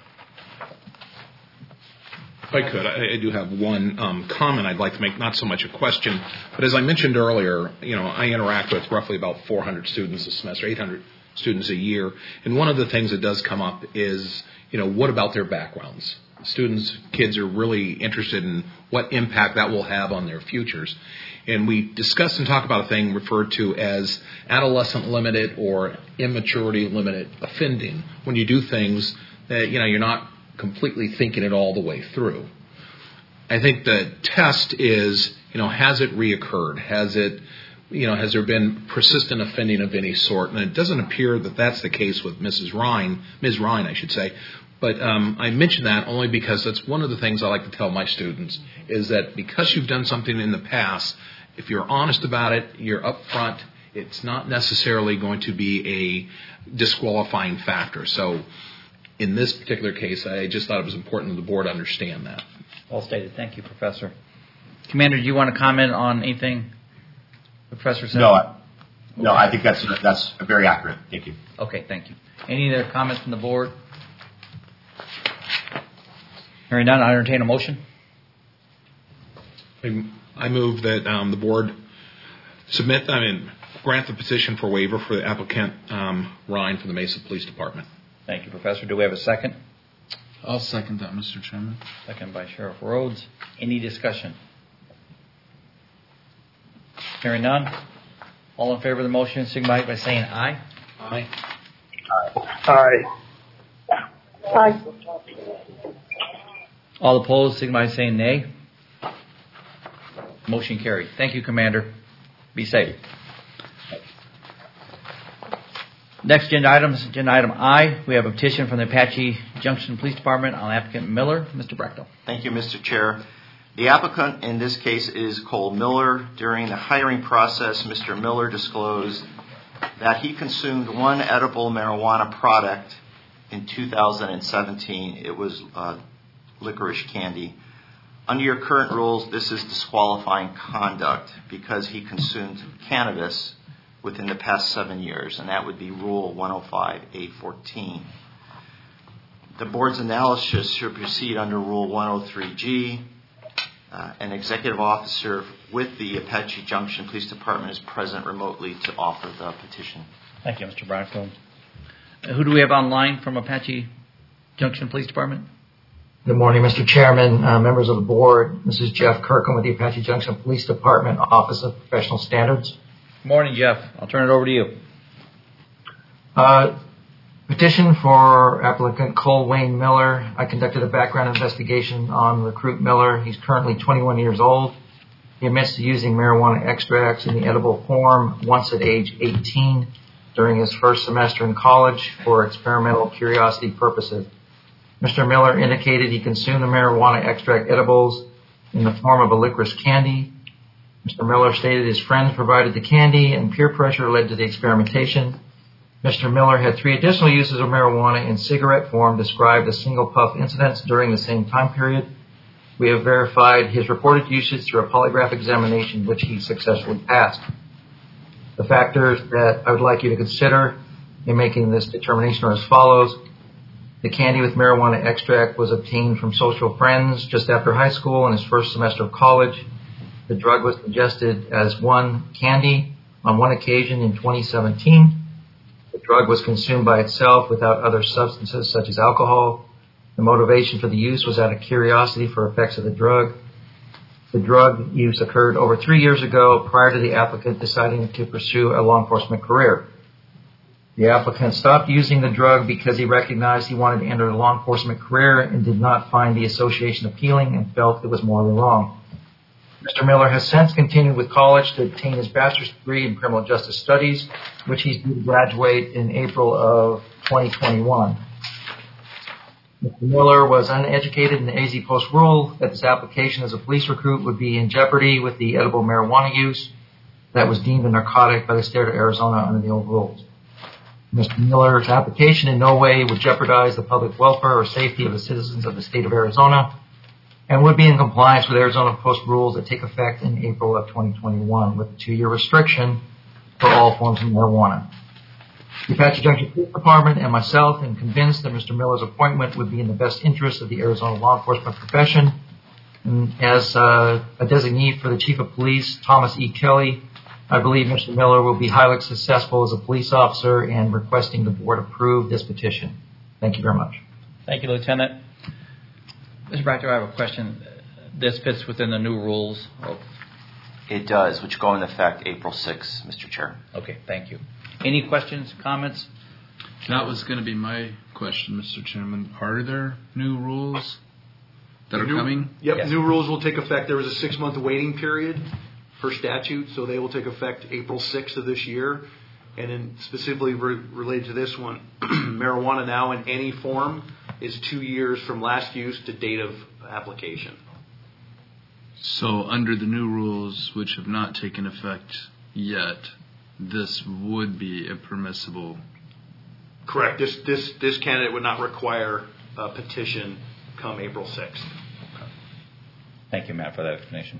If I could, I, I do have one um, comment I'd like to make, not so much a question, but as I mentioned earlier, you know, I interact with roughly about four hundred students a semester, eight hundred students a year, and one of the things that does come up is, you know, what about their backgrounds? Students, kids are really interested in what impact that will have on their futures. And we discuss and talk about a thing referred to as adolescent limited or immaturity limited offending, when you do things that, you know, you're not completely thinking it all the way through. I think the test is, you know, has it reoccurred? Has it, you know, has there been persistent offending of any sort? And it doesn't appear that that's the case with Missus Ryan, Miz Ryan, I should say. But um, I mention that only because that's one of the things I like to tell my students, is that because you've done something in the past, if you're honest about it, you're upfront, it's not necessarily going to be a disqualifying factor. So in this particular case, I just thought it was important that the board understand that. Well stated. Thank you, Professor. Commander, do you want to comment on anything the Professor said? No, I, no, I think that's that's very accurate. Thank you. Okay, thank you. Any other comments from the board? Hearing none, I entertain a motion. I move that um, the board submit, I mean, grant the petition for waiver for the applicant, um, Ryan, from the Mesa Police Department. Thank you, Professor. Do we have a second? I'll second that, Mister Chairman. Second by Sheriff Rhodes. Any discussion? Hearing none. All in favor of the motion, signify by saying aye. Aye. Aye. Aye. All opposed, signify by saying nay. Motion carried. Thank you, Commander. Be safe. Next agenda item is agenda item I. We have a petition from the Apache Junction Police Department on applicant Miller. Mister Brechtel. Thank you, Mister Chair. The applicant in this case is Cole Miller. During the hiring process, Mister Miller disclosed that he consumed one edible marijuana product in two thousand seventeen. It was uh, licorice candy. Under your current rules, this is disqualifying conduct because he consumed cannabis within the past seven years, and that would be Rule one oh five A fourteen. The board's analysis should proceed under Rule one oh three G. Uh, an executive officer with the Apache Junction Police Department is present remotely to offer the petition. Thank you, Mister Brechtel. Uh, who do we have online from Apache Junction Police Department? Good morning, Mister Chairman, uh, members of the board. This is Jeff Kirkham with the Apache Junction Police Department Office of Professional Standards. Good morning, Jeff. I'll turn it over to you. Uh, petition for applicant Cole Wayne Miller. I conducted a background investigation on recruit Miller. He's currently twenty-one years old. He admits to using marijuana extracts in the edible form once at age eighteen during his first semester in college for experimental curiosity purposes. Mister Miller indicated he consumed the marijuana extract edibles in the form of a licorice candy. Mister Miller stated his friends provided the candy and peer pressure led to the experimentation. Mister Miller had three additional uses of marijuana in cigarette form described as single puff incidents during the same time period. We have verified his reported usage through a polygraph examination, which he successfully passed. The factors that I would like you to consider in making this determination are as follows. The candy with marijuana extract was obtained from social friends just after high school and his first semester of college. The drug was ingested as one candy on one occasion in twenty seventeen. The drug was consumed by itself without other substances such as alcohol. The motivation for the use was out of curiosity for effects of the drug. The drug use occurred over three years ago prior to the applicant deciding to pursue a law enforcement career. The applicant stopped using the drug because he recognized he wanted to enter a law enforcement career and did not find the association appealing and felt it was morally wrong. Mister Miller has since continued with college to obtain his bachelor's degree in criminal justice studies, which he's due to graduate in April of twenty twenty-one. Mister Miller was uneducated in the A Z Post rule that his application as a police recruit would be in jeopardy with the edible marijuana use that was deemed a narcotic by the state of Arizona under the old rules. Mister Miller's application in no way would jeopardize the public welfare or safety of the citizens of the state of Arizona and would be in compliance with Arizona Post rules that take effect in April of twenty twenty-one with a two-year restriction for all forms of marijuana. The Apache Junction Police Department and myself am convinced that Mister Miller's appointment would be in the best interest of the Arizona law enforcement profession. And as uh, a designee for the Chief of Police, Thomas E. Kelly, I believe Mister Miller will be highly successful as a police officer and requesting the board approve this petition. Thank you very much. Thank you, Lieutenant. Mister Bractor, I have a question. This fits within the new rules of... It does, which go into effect April sixth, Mister Chair. Okay, thank you. Any questions, comments? That was going to be my question, Mister Chairman. Are there new rules that are new, coming? Yep, yes. New rules will take effect. There was a six-month waiting period for statute, so they will take effect April sixth of this year. And then specifically re- related to this one, marijuana now in any form is two years from last use to date of application. So under the new rules, which have not taken effect yet, this would be a permissible... Correct. This this this candidate would not require a petition come April sixth. Thank you, Matt, for that explanation.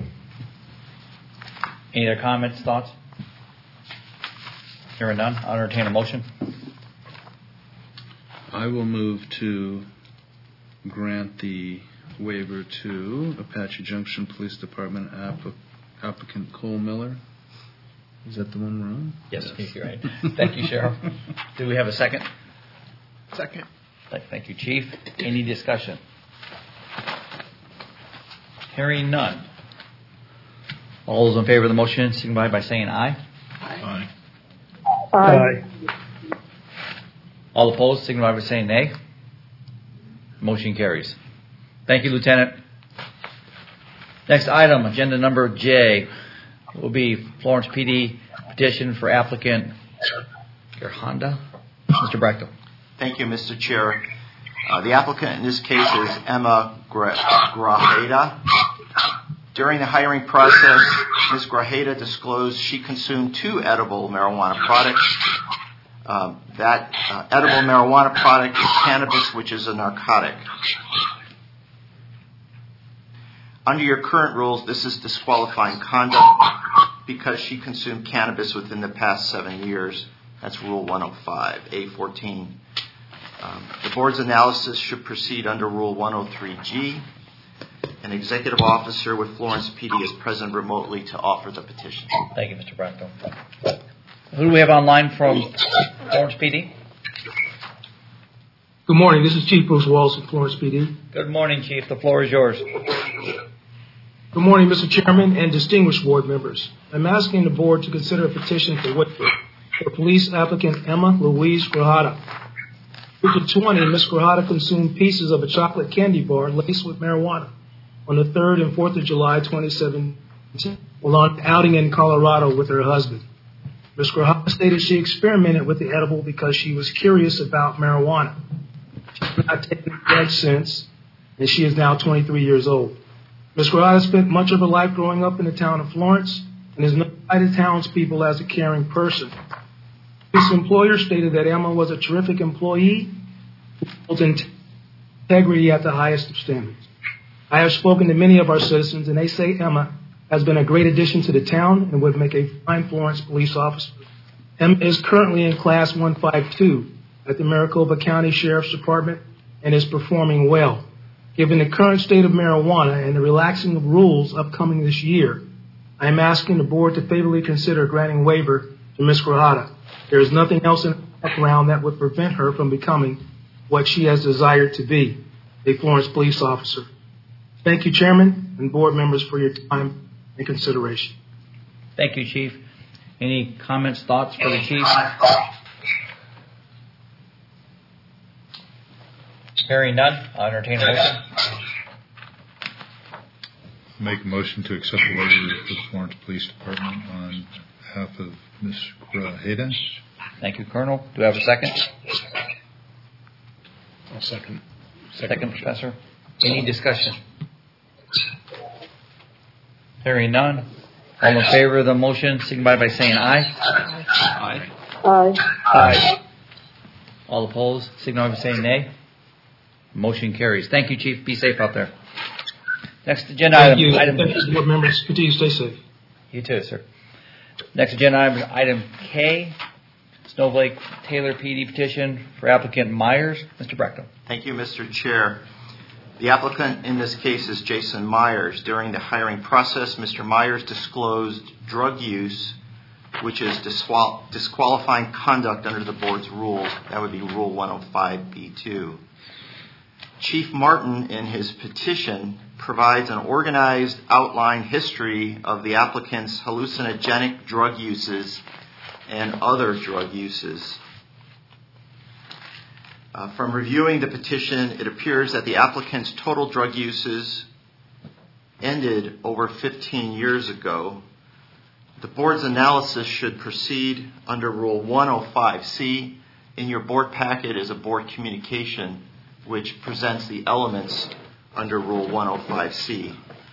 Any other comments, thoughts? Hearing none, I'll entertain a motion. I will move to grant the waiver to Apache Junction Police Department app- applicant Cole Miller. Is that the one wrong? Yes, yes. You're right. Thank you, Sheriff. Do we have a second? Second. Thank you, Chief. Any discussion? Hearing none. All those in favor of the motion signify by saying aye. Aye. Aye. All opposed signify by saying nay. Motion carries. Thank you, Lieutenant. Next item, agenda number J, will be Florence P D petition for applicant Gerhonda. Mister Bracto. Thank you, Mister Chair. Uh, the applicant in this case is Emma Gra- Grajeda. During the hiring process, Miz Grajeda disclosed she consumed two edible marijuana products. Uh, that uh, edible marijuana product is cannabis, which is a narcotic. Under your current rules, this is disqualifying conduct because she consumed cannabis within the past seven years. That's Rule one oh five, A fourteen. Um, the board's analysis should proceed under Rule one oh three G. An executive officer with Florence P D is present remotely to offer the petition. Thank you, Mister Bracto. Who do we have online from Florence P D? Good morning. This is Chief Bruce Walls of Florence P D. Good morning, Chief. The floor is yours. Good morning, Mister Chairman and distinguished board members. I'm asking the board to consider a petition for waiver for police applicant Emma Louise Grajeda. Age twenty, Miz Grajeda consumed pieces of a chocolate candy bar laced with marijuana on the third and fourth of July, twenty seventeen, while on outing in Colorado with her husband. Miz Grajeda stated she experimented with the edible because she was curious about marijuana. She has not taken the drug since, and she is now twenty-three years old. Miz Grajeda spent much of her life growing up in the town of Florence and is known by the townspeople as a caring person. His employer stated that Emma was a terrific employee who held integrity at the highest of standards. I have spoken to many of our citizens, and they say Emma has been a great addition to the town and would make a fine Florence police officer. Emma is currently in Class one fifty-two at the Maricopa County Sheriff's Department and is performing well. Given the current state of marijuana and the relaxing of rules upcoming this year, I am asking the board to favorably consider granting waiver to Miz Grajeda. There is nothing else in the background that would prevent her from becoming what she has desired to be, a Florence police officer. Thank you, Chairman. and board members for your time and consideration. Thank you, Chief. Any comments, thoughts for the Chief? Hearing none, I'll entertain a motion. Make a motion to accept the waiver of the Florence Police Department on behalf of Miz Grajeda. Thank you, Colonel. Do I have a second? I'll second. Second, second Professor. Any discussion? Hearing none. All in favor of the motion, signify by saying aye. Aye. Aye. Aye. All opposed, signify by saying nay. Motion carries. Thank you, Chief. Be safe out there. Next agenda Thank item. you. item Thank you, board members. Continue to stay safe. You too, sir. Next agenda item, item K, Snowflake Taylor P D petition for applicant Myers. Mister Brechtel. Thank you, Mister Chair. The applicant in this case is Jason Myers. During the hiring process, Mister Myers disclosed drug use, which is disqual- disqualifying conduct under the board's rules. That would be Rule one oh five B two. Chief Martin, in his petition, provides an organized outline history of the applicant's hallucinogenic drug uses and other drug uses. Uh, from reviewing the petition, it appears that the applicant's total drug uses ended over fifteen years ago. The board's analysis should proceed under Rule one oh five C. In your board packet is a board communication which presents the elements under Rule one oh five C.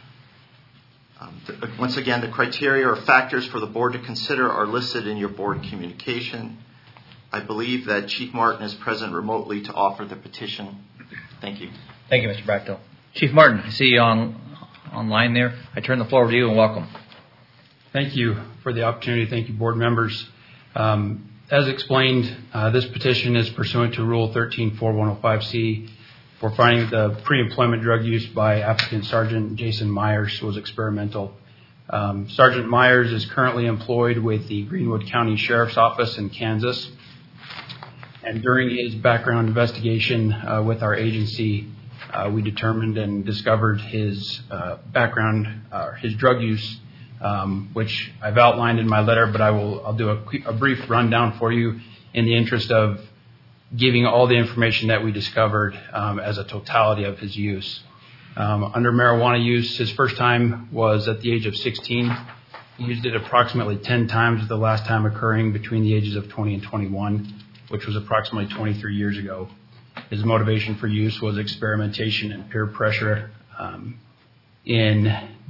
Um, th- once again, the criteria or factors for the board to consider are listed in your board communication. I believe that Chief Martin is present remotely to offer the petition. Thank you. Thank you, Mister Brechtel. Chief Martin, I see you on online there. I turn the floor over to you and welcome. Thank you for the opportunity. Thank you, board members. Um, as explained, uh, this petition is pursuant to Rule thirteen four one oh five C for finding the pre-employment drug use by applicant Sergeant Jason Myers was experimental. Um, Sergeant Myers is currently employed with the Greenwood County Sheriff's Office in Kansas. And during his background investigation uh, with our agency, uh, we determined and discovered his uh, background, uh, his drug use, um, which I've outlined in my letter, but I will I'll do a, quick, a brief rundown for you in the interest of giving all the information that we discovered um, as a totality of his use. Um, under marijuana use, his first time was at the age of sixteen. He used it approximately ten times, with the last time occurring between the ages of twenty and twenty-one, which was approximately twenty-three years ago. His motivation for use was experimentation and peer pressure. Um, in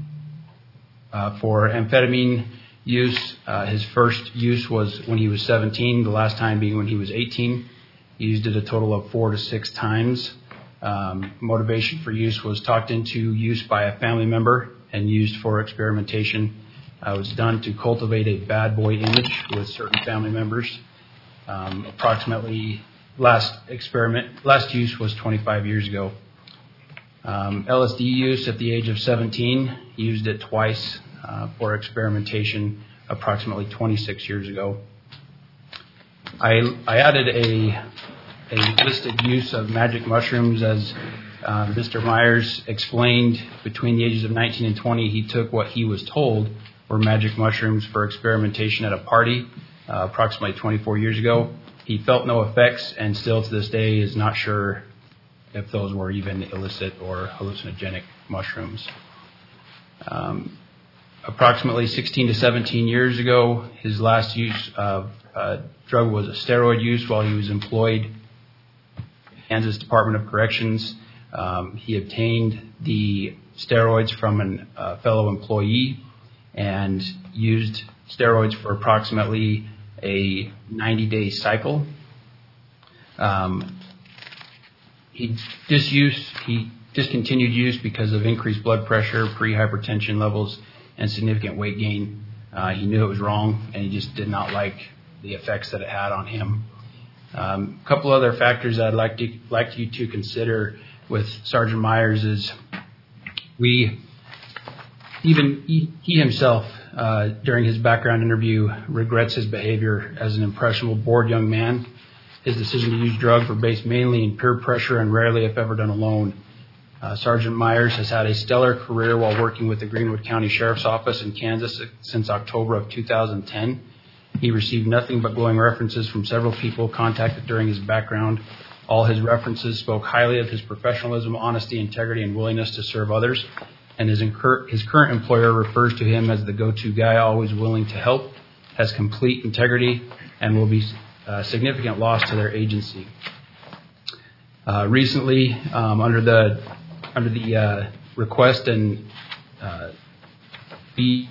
uh, for amphetamine use, uh, his first use was when he was seventeen, the last time being when he was eighteen. He used it a total of four to six times. Um, motivation for use was talked into use by a family member and used for experimentation. Uh, it was done to cultivate a bad boy image with certain family members. Um, approximately last experiment, last use was twenty-five years ago. Um, L S D use at the age of seventeen, used it twice uh, for experimentation approximately twenty-six years ago. I, I added a, a listed use of magic mushrooms as uh, Mister Myers explained. Between the ages of nineteen and twenty, he took what he was told were magic mushrooms for experimentation at a party uh, approximately twenty-four years ago. He felt no effects and still to this day is not sure if those were even illicit or hallucinogenic mushrooms. Um, approximately sixteen to seventeen years ago, his last use of uh, drug was a steroid use while he was employed in Kansas Department of Corrections. Um, he obtained the steroids from a uh, fellow employee and used steroids for approximately a ninety-day cycle. Um, he disuse, he discontinued use because of increased blood pressure, pre-hypertension levels, and significant weight gain. Uh, he knew it was wrong, and he just did not like the effects that it had on him. Um, a couple other factors I'd like to like you to consider with Sergeant Myers is we, even he, he himself, uh, during his background interview, regrets his behavior as an impressionable, bored young man. His decision to use drugs were based mainly in peer pressure and rarely, if ever, done alone. Uh, Sergeant Myers has had a stellar career while working with the Greenwood County Sheriff's Office in Kansas since October of two thousand ten. He received nothing but glowing references from several people contacted during his background. All his references spoke highly of his professionalism, honesty, integrity, and willingness to serve others. And his, incur- his current employer refers to him as the go-to guy, always willing to help, has complete integrity, and will be a significant loss to their agency. Uh, recently, um, under the under the uh, request and uh, be,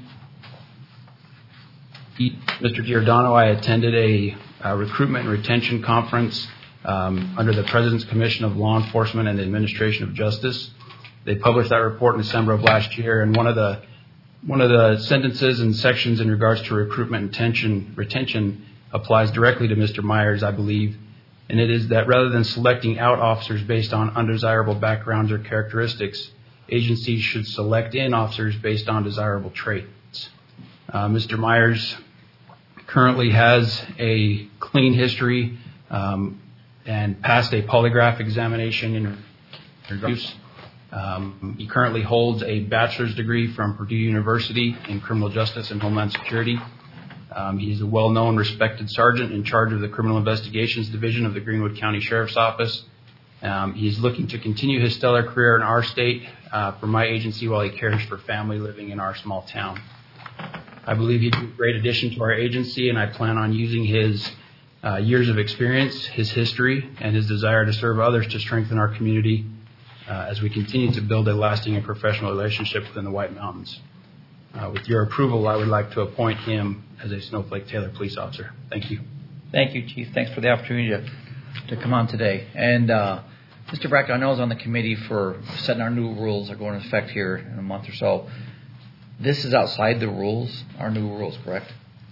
be Mister Giordano, I attended a, a recruitment and retention conference um, under the President's Commission of Law Enforcement and the Administration of Justice. They published that report in December of last year, and one of the one of the sentences and sections in regards to recruitment and retention, retention applies directly to Mister Myers, I believe, and it is that rather than selecting out officers based on undesirable backgrounds or characteristics, agencies should select in officers based on desirable traits. Uh, Mister Myers currently has a clean history um, and passed a polygraph examination in use. Um, he currently holds a bachelor's degree from Purdue University in criminal justice and homeland security. Um, he is a well-known, respected sergeant in charge of the Criminal Investigations Division of the Greenwood County Sheriff's Office. Um, he is looking to continue his stellar career in our state uh, for my agency while he cares for family living in our small town. I believe he'd be a great addition to our agency, and I plan on using his uh, years of experience, his history, and his desire to serve others to strengthen our community Uh, as we continue to build a lasting and professional relationship within the White Mountains. Uh, with your approval, I would like to appoint him as a Snowflake Taylor police officer. Thank you. Thank you, Chief. Thanks for the opportunity to, to come on today. And uh, Mister Brackett, I know I was on the committee for setting our new rules that are going into effect here in a month or so. This is outside the rules, our new rules, correct?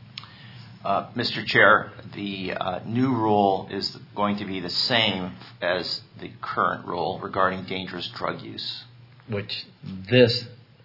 Uh, Mister Chair, the uh, new rule is going to be the same as the current rule regarding dangerous drug use. Which this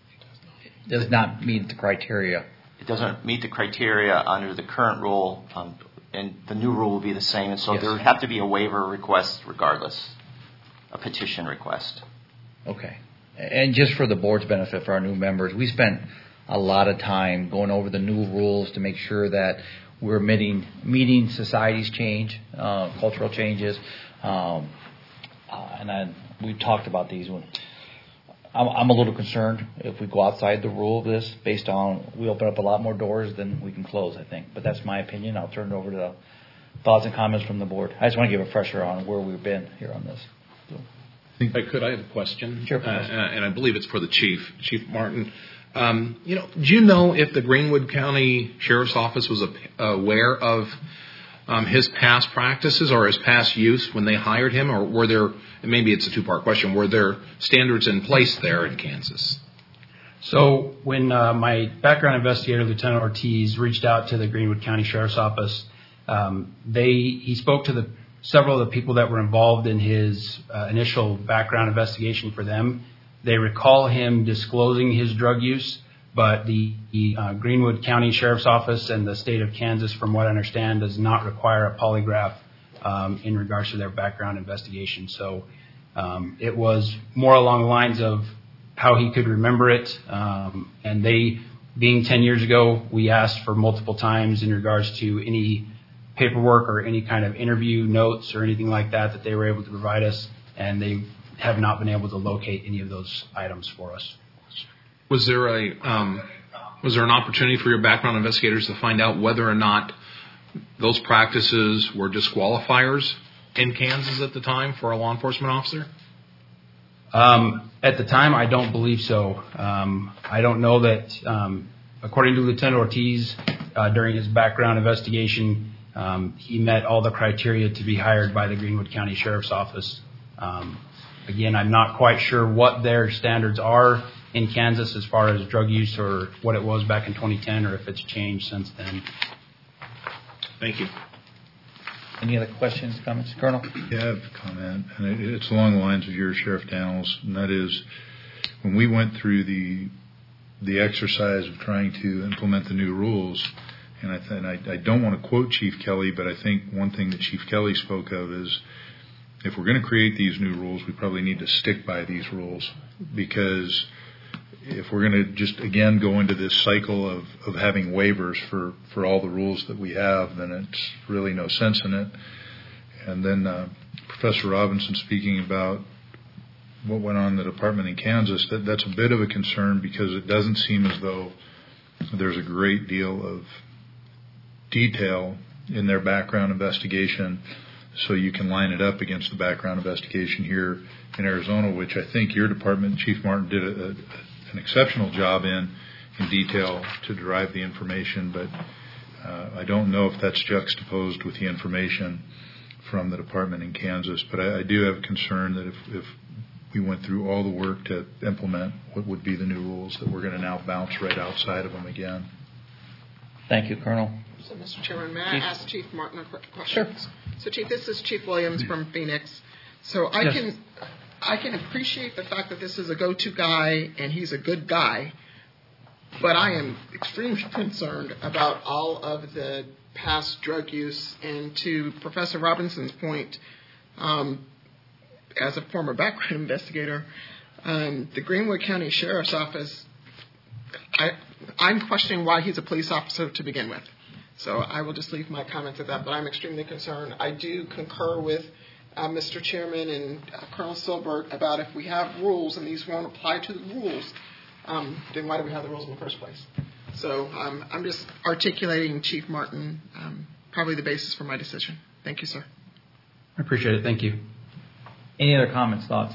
does not meet the criteria. It doesn't meet the criteria under the current rule, um, and the new rule will be the same. And so Yes. there would have to be a waiver request regardless, a petition request. Okay. And just for the board's benefit, for our new members, we spent a lot of time going over the new rules to make sure that we're meeting, meeting society's change, uh, cultural changes. Um, uh, and I, we talked about these. When I'm, I'm a little concerned if we go outside the rule of this, based on we open up a lot more doors than we can close, I think. But that's my opinion. I'll turn it over to the thoughts and comments from the board. I just want to give a fresher on where we've been here on this. So. If I could, I have a question. Sure. Uh, and I believe it's for the Chief, Chief Martin. Um, you know, do you know if the Greenwood County Sheriff's Office was aware of um, his past practices or his past use when they hired him, or were there, and maybe it's a two-part question, were there standards in place there in Kansas? So when uh, my background investigator, Lieutenant Ortiz, reached out to the Greenwood County Sheriff's Office, um, they he spoke to the several of the people that were involved in his uh, initial background investigation for them. They recall him disclosing his drug use, but the, the uh, Greenwood County Sheriff's Office and the state of Kansas, from what I understand, does not require a polygraph um, in regards to their background investigation. So um, it was more along the lines of how he could remember it. Um, and they, being ten years ago, we asked for multiple times in regards to any paperwork or any kind of interview notes or anything like that that they were able to provide us, and they have not been able to locate any of those items for us. Was there a um, was there an opportunity for your background investigators to find out whether or not those practices were disqualifiers in Kansas at the time for a law enforcement officer? Um, at the time, I don't believe so. Um, I don't know that, um, according to Lieutenant Ortiz, uh, during his background investigation, um, he met all the criteria to be hired by the Greenwood County Sheriff's Office. Um, Again, I'm not quite sure what their standards are in Kansas as far as drug use or what it was back in twenty ten or if it's changed since then. Thank you. Any other questions, comments? Colonel? Yeah, I have a comment, and it, it's along the lines of your, Sheriff Daniels, and that is when we went through the the exercise of trying to implement the new rules, and I, th- and I, I don't want to quote Chief Kelly, but I think one thing that Chief Kelly spoke of is if we're going to create these new rules, we probably need to stick by these rules, because if we're going to just, again, go into this cycle of, of having waivers for, for all the rules that we have, then it's really no sense in it. And then uh, Professor Robinson speaking about what went on in the department in Kansas, that, that's a bit of a concern, because it doesn't seem as though there's a great deal of detail in their background investigation, so you can line it up against the background investigation here in Arizona, which I think your department, Chief Martin, did a, a, an exceptional job in, in detail to derive the information, but uh, I don't know if that's juxtaposed with the information from the department in Kansas. But I, I do have a concern that if, if we went through all the work to implement what would be the new rules, that we're going to now bounce right outside of them again. Thank you, Colonel. So, Mister Chairman, may Chief? I ask Chief Martin a quick question? Sure. So, Chief, this is Chief Williams from Phoenix. So I Yes. can I can appreciate the fact that this is a go-to guy and he's a good guy, but I am extremely concerned about all of the past drug use. And to Professor Robinson's point, um, as a former background investigator, um, the Greenwood County Sheriff's Office, I, I'm questioning why he's a police officer to begin with. So I will just leave my comments at that, but I'm extremely concerned. I do concur with uh, Mister Chairman and uh, Colonel Silbert about if we have rules and these won't apply to the rules, um, then why do we have the rules in the first place? So um, I'm just articulating, Chief Martin, um, probably the basis for my decision. Thank you, sir. I appreciate it. Thank you. Any other comments, thoughts?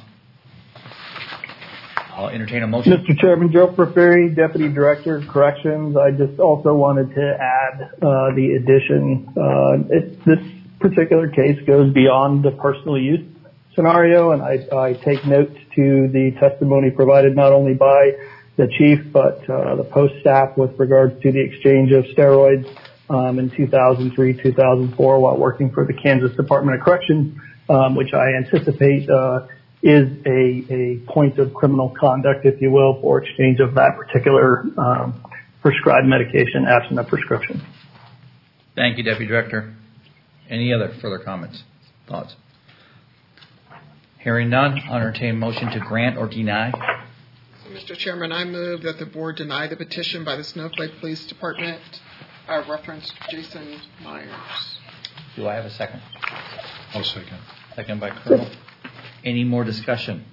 I'll entertain a motion. Mister Chairman, Joe Porfiri, Deputy Director of Corrections. I just also wanted to add uh, the addition. Uh, it, this particular case goes beyond the personal use scenario, and I, I take note to the testimony provided not only by the chief but uh, the post staff with regards to the exchange of steroids um, in two thousand three, two thousand four while working for the Kansas Department of Corrections, um, which I anticipate uh, is a, a point of criminal conduct, if you will, for exchange of that particular um, prescribed medication absent a prescription. Thank you, Deputy Director. Any other further comments, thoughts? Hearing none, I'll entertain a motion to grant or deny. Mister Chairman, I move that the board deny the petition by the Snowflake Police Department. I referenced Jason Myers. Do I have a second? I'll second. Second by Colonel. Any more discussion?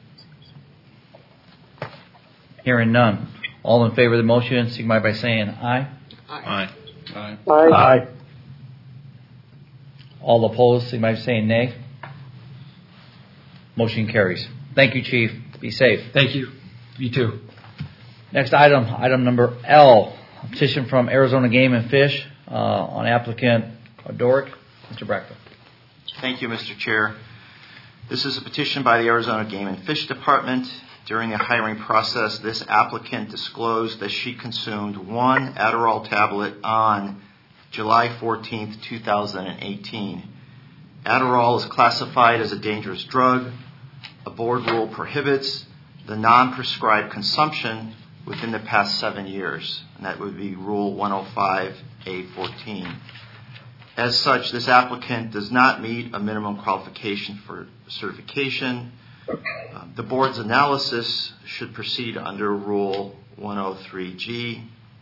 Hearing none. All in favor of the motion, signify by saying aye. Aye. Aye. Aye. All opposed, signify by saying nay. Motion carries. Thank you, Chief. Be safe. Thank you. You too. Next item, item number L, a petition from Arizona Game and Fish uh, on applicant Doric. Mister Brackett. Thank you, Mister Chair. This is a petition by the Arizona Game and Fish Department. During the hiring process, this applicant disclosed that she consumed one Adderall tablet on July fourteenth, two thousand eighteen. Adderall is classified as a dangerous drug. A board rule prohibits the non-prescribed consumption within the past seven years, and that would be Rule one oh five A fourteen. As such, this applicant does not meet a minimum qualification for certification. Uh, the board's analysis should proceed under Rule one oh three G.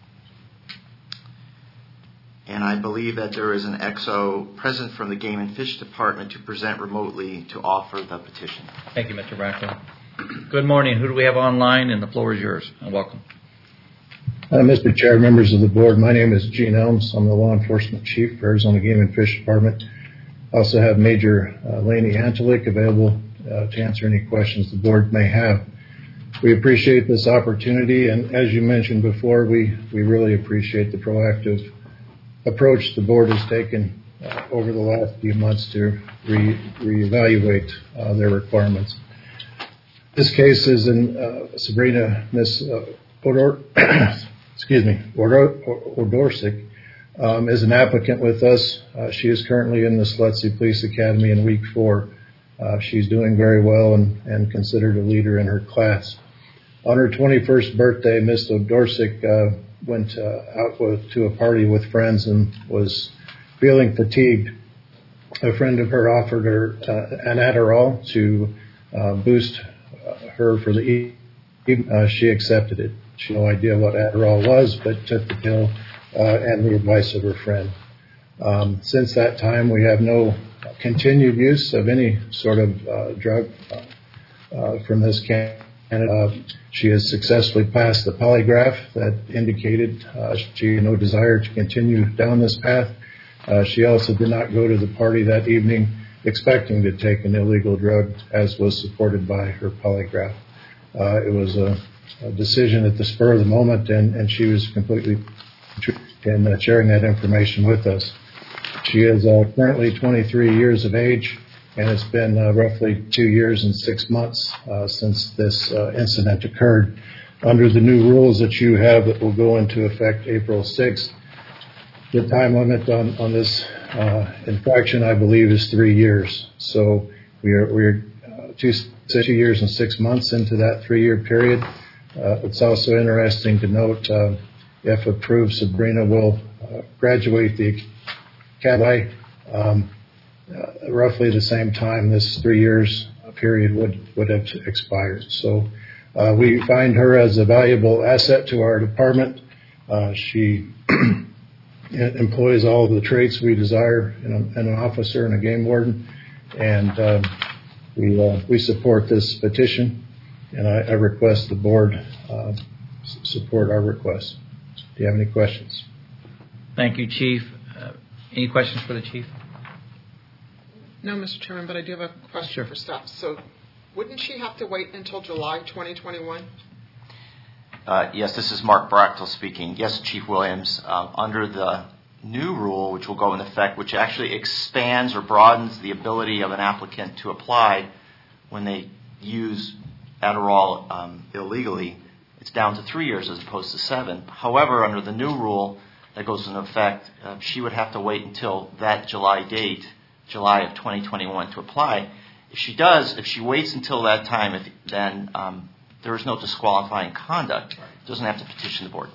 And I believe that there is an X O present from the Game and Fish Department to present remotely to offer the petition. Thank you, Mister Brackett. Good morning. Who do we have online? And the floor is yours. And welcome. Uh, Mister Chair, members of the board, my name is Gene Elms. I'm the law enforcement chief for Arizona Game and Fish Department. I also have Major uh, Laney Antelik available uh, to answer any questions the board may have. We appreciate this opportunity, and as you mentioned before, we, we really appreciate the proactive approach the board has taken uh, over the last few months to re, reevaluate uh, their requirements. This case is in uh, Sabrina Miss uh, Odor, excuse me, Odorsic um, is an applicant with us. Uh, she is currently in the Slutsy Police Academy in week four. Uh, she's doing very well and, and considered a leader in her class. On her twenty-first birthday, Miss Odorsic uh, went uh, out with, to a party with friends and was feeling fatigued. a friend of her offered her uh, an Adderall to uh, boost her for the evening. Uh, she accepted it. She had no idea what Adderall was, but took the pill uh, and the advice of her friend. Um, since that time, we have no continued use of any sort of uh, drug uh, uh, from this candidate. Uh, she has successfully passed the polygraph that indicated uh, she had no desire to continue down this path. Uh, she also did not go to the party that evening expecting to take an illegal drug, as was supported by her polygraph. Uh, it was a, a decision at the spur of the moment, and, and she was completely in uh, sharing that information with us. She is uh, currently twenty-three years of age, and it's been uh, roughly two years and six months uh, since this uh, incident occurred. Under the new rules that you have that will go into effect April sixth, the time limit on, on this uh, infraction, I believe, is three years. So we are we're uh, two, two years and six months into that three-year period. Uh, it's also interesting to note, uh, if approved, Sabrina will uh, graduate the academy um, uh, roughly the same time this three years period would, would have expired. So uh, we find her as a valuable asset to our department. Uh, she It employs all of the traits we desire in, a, in an officer and a game warden, and um, we uh, we support this petition, and I, I request the board uh, support our request. Do you have any questions? Thank you, Chief. Uh, any questions for the Chief? No, Mister Chairman, but I do have a question Sure. for staff. So wouldn't she have to wait until July twenty twenty-one? Uh, yes, this is Mark Brachtel speaking. Yes, Chief Williams, uh, under the new rule, which will go into effect, which actually expands or broadens the ability of an applicant to apply when they use Adderall um, illegally, it's down to three years as opposed to seven. However, under the new rule that goes into effect, uh, she would have to wait until that July date, July of twenty twenty-one, to apply. If she does, if she waits until that time, if, then um, there is no disqualifying conduct. Doesn't have to petition the board.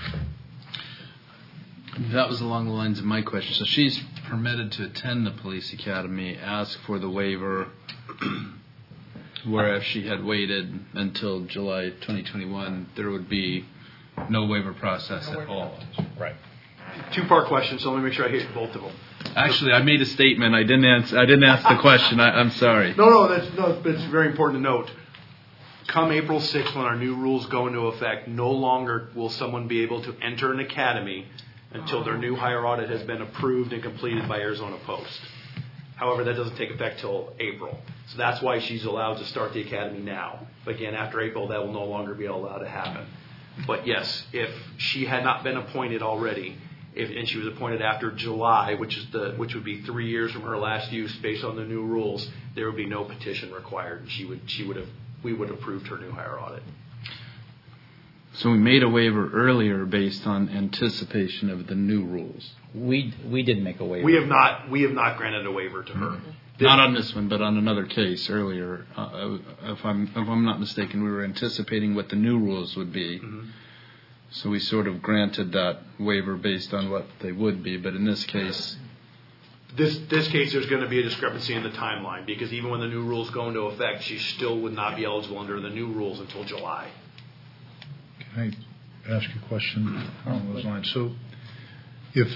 That was along the lines of my question. So she's permitted to attend the police academy, ask for the waiver, where if she had waited until July twenty twenty-one, there would be no waiver process at all. Right. Two-part question, so let me make sure I hit both of them. Actually, I made a statement. I didn't answer. I didn't ask the question. I, I'm sorry. No, no, that's no. It's very important to note. Come April sixth, when our new rules go into effect, no longer will someone be able to enter an academy until their new hire audit has been approved and completed by Arizona Post. However, that doesn't take effect till April. So that's why she's allowed to start the academy now. But again, after April, that will no longer be allowed to happen. But yes, if she had not been appointed already, if, and she was appointed after July, which is the which would be three years from her last use based on the new rules, there would be no petition required. She would she would have we would have approved her new hire audit. So we made a waiver earlier based on anticipation of the new rules. We we did make a waiver. We have not we have not granted a waiver to her. Mm-hmm. Not on this one, but on another case earlier. Uh, if I'm if I'm not mistaken, we were anticipating what the new rules would be. Mm-hmm. So we sort of granted that waiver based on what they would be. But in this case, this this case, there's going to be a discrepancy in the timeline, because even when the new rules go into effect, she still would not be eligible under the new rules until July. Can I ask a question along those lines? So, if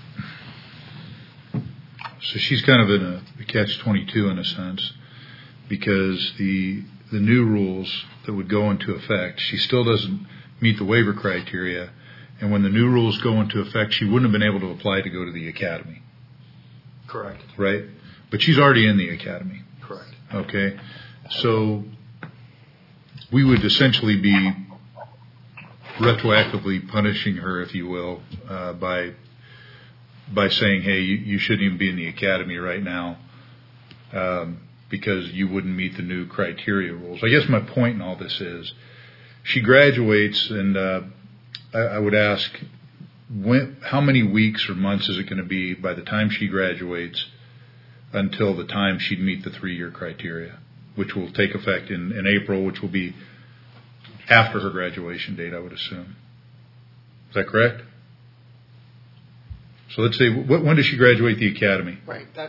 so, she's kind of in a, a catch twenty-two in a sense, because the the new rules that would go into effect, she still doesn't meet the waiver criteria, and when the new rules go into effect, she wouldn't have been able to apply to go to the academy. Correct. Right? But she's already in the academy. Correct. Okay. So we would essentially be retroactively punishing her, if you will, uh, by by saying, hey, you, you shouldn't even be in the academy right now um, because you wouldn't meet the new criteria rules. I guess my point in all this is she graduates, and uh, I, I would ask, when, how many weeks or months is it going to be by the time she graduates until the time she'd meet the three-year criteria, which will take effect in, in April, which will be after her graduation date, I would assume. Is that correct? So let's say, when does she graduate the academy? Right. That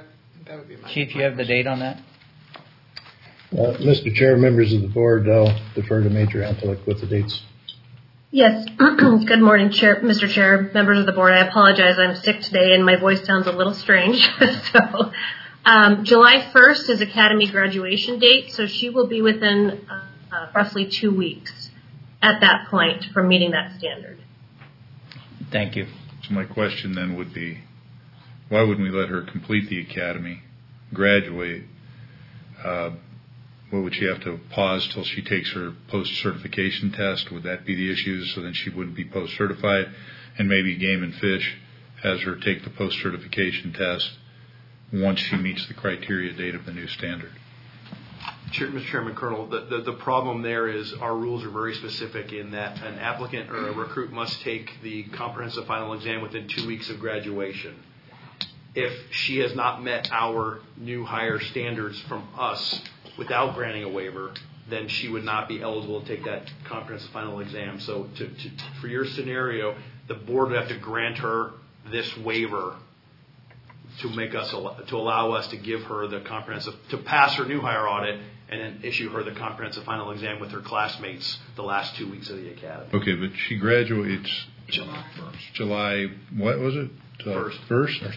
That would be my Chief, you have the date on that? Uh, Mister Chair, members of the board, I'll defer to Major Antelik with the dates. Yes. Good morning, Chair, Mister Chair, members of the board. I apologize. I'm sick today and my voice sounds a little strange. so, um, July first is Academy graduation date, so she will be within uh, uh, roughly two weeks at that point from meeting that standard. Thank you. So my question then would be, why wouldn't we let her complete the academy, graduate? Uh, what would she have to pause till she takes her post-certification test? Would that be the issue? So then she wouldn't be post-certified, and maybe Game and Fish has her take the post-certification test once she meets the criteria date of the new standard. Mister Chairman, Colonel, the, the, the problem there is our rules are very specific in that an applicant or a recruit must take the comprehensive final exam within two weeks of graduation. If she has not met our new higher standards from us without granting a waiver, then she would not be eligible to take that comprehensive final exam. So to, to, for your scenario, the board would have to grant her this waiver to make us to allow us to give her the comprehensive, to pass her new higher audit and then issue her the comprehensive final exam with her classmates the last two weeks of the academy. Okay, but she graduates July first. July, what was it? Uh, first. First? First.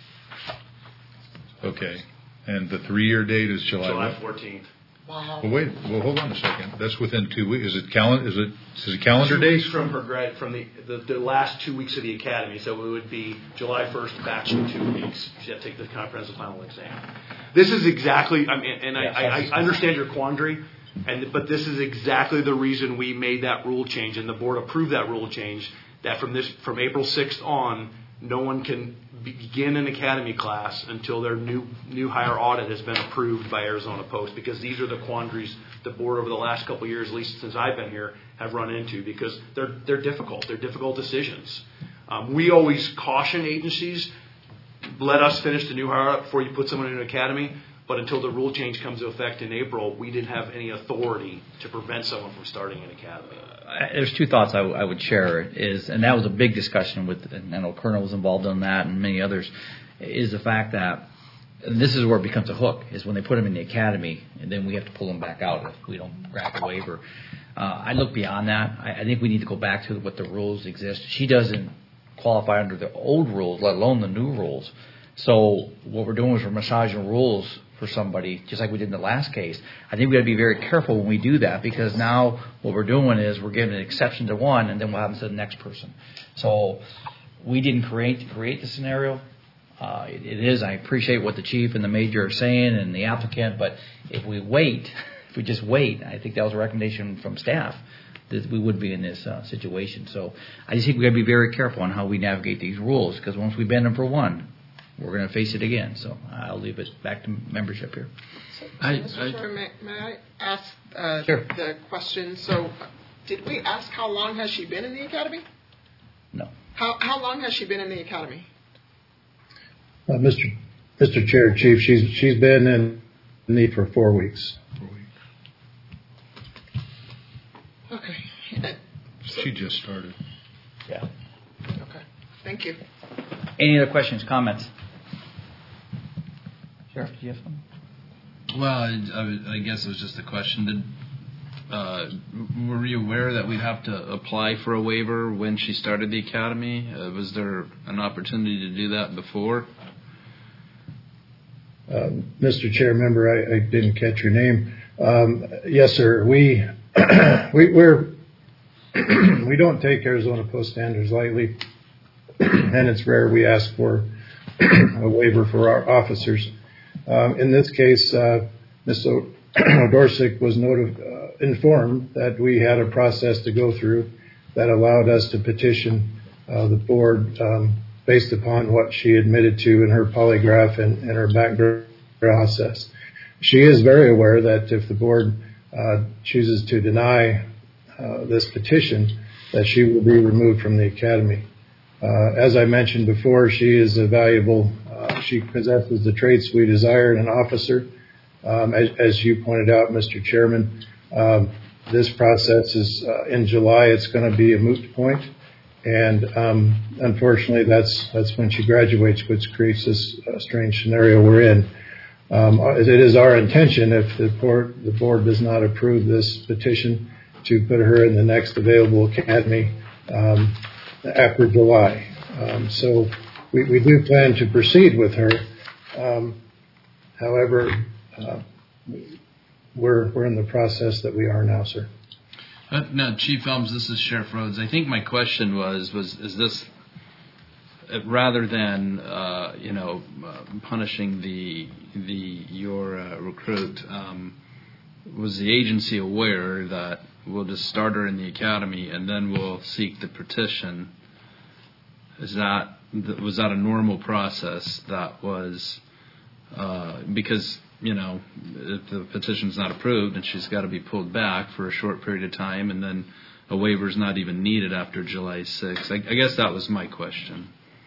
Okay. And the three-year date is July July what? fourteenth. Wow. Well, wait. Well, hold on a second. That's within two weeks. Is it calendar? Is it is it calendar two days? Weeks from her grad, from the, the the last two weeks of the academy. So it would be July first back to two weeks. She had to take the comprehensive final exam. This is exactly. I mean, and I, I, I understand your quandary, and but this is exactly the reason we made that rule change, and the board approved that rule change. That from this from April sixth on, no one can begin an academy class until their new new higher audit has been approved by Arizona Post, because these are the quandaries the board over the last couple of years, at least since I've been here, have run into, because they're they're difficult. They're difficult decisions. Um, we always caution agencies, let us finish the new hire audit before you put someone in an academy. But until the rule change comes into effect in April, we didn't have any authority to prevent someone from starting an academy. Uh, there's two thoughts I, w- I would share is, and that was a big discussion with, and I know Colonel was involved in that and many others, is the fact that, and this is where it becomes a hook, is when they put them in the academy, and then we have to pull them back out if we don't grant the waiver. Uh, I look beyond that. I, I think we need to go back to what the rules exist. She doesn't qualify under the old rules, let alone the new rules. So what we're doing is we're massaging rules for somebody, just like we did in the last case. I think we got to be very careful when we do that, because now what we're doing is we're giving an exception to one, and then what happens to the next person. So we didn't create create the scenario. Uh, it, it is. I appreciate what the chief and the major are saying and the applicant, but if we wait, if we just wait, I think that was a recommendation from staff that we would be in this uh, situation. So I just think we got to be very careful on how we navigate these rules, because once we bend them for one, we're going to face it again. So I'll leave it back to membership here. I, Mister I, Chair, may, may I ask uh, sure. the question? So did we ask how long has she been in the academy? No. How how long has she been in the academy? Uh, Mister Mister Chair, Chief, she's she's been in the for four weeks. Four weeks. Okay. So, she just started. Yeah. Okay. Thank you. Any other questions, comments? Sheriff, do you have something? Well, I, I, I guess it was just a question. Did uh, were you aware that we'd have to apply for a waiver when she started the academy? Uh, was there an opportunity to do that before? Uh, Mister Chair, member, I, I didn't catch your name. Um, yes, sir. We we we're we don't take Arizona Post standards lightly, and it's rare we ask for a waiver for our officers. Um, in this case, uh, Miz Odorsic was noted, uh, informed that we had a process to go through that allowed us to petition uh, the board um, based upon what she admitted to in her polygraph and, and her background process. She is very aware that if the board uh, chooses to deny uh, this petition, that she will be removed from the academy. Uh, as I mentioned before, she is a valuable, uh, she possesses the traits we desire in an officer. Um, as, as you pointed out, Mister Chairman, um, this process is uh, in July. It's going to be a moot point, And um, unfortunately, that's that's when she graduates, which creates this uh, strange scenario we're in. Um, it is our intention, if the board, the board does not approve this petition, to put her in the next available academy um, after July. Um, so we, we do plan to proceed with her. Um, however, uh, we're we're in the process that we are now, sir. Uh, no, Chief Elms, this is Sheriff Rhodes. I think my question was, was is this, uh, rather than, uh, you know, uh, punishing the, the your uh, recruit, um, was the agency aware that we'll just start her in the academy and then we'll seek the petition? Is that, was that a normal process that was, uh, because, you know, if the petition's not approved and she's got to be pulled back for a short period of time and then a waiver's not even needed after July sixth. I, I guess that was my question.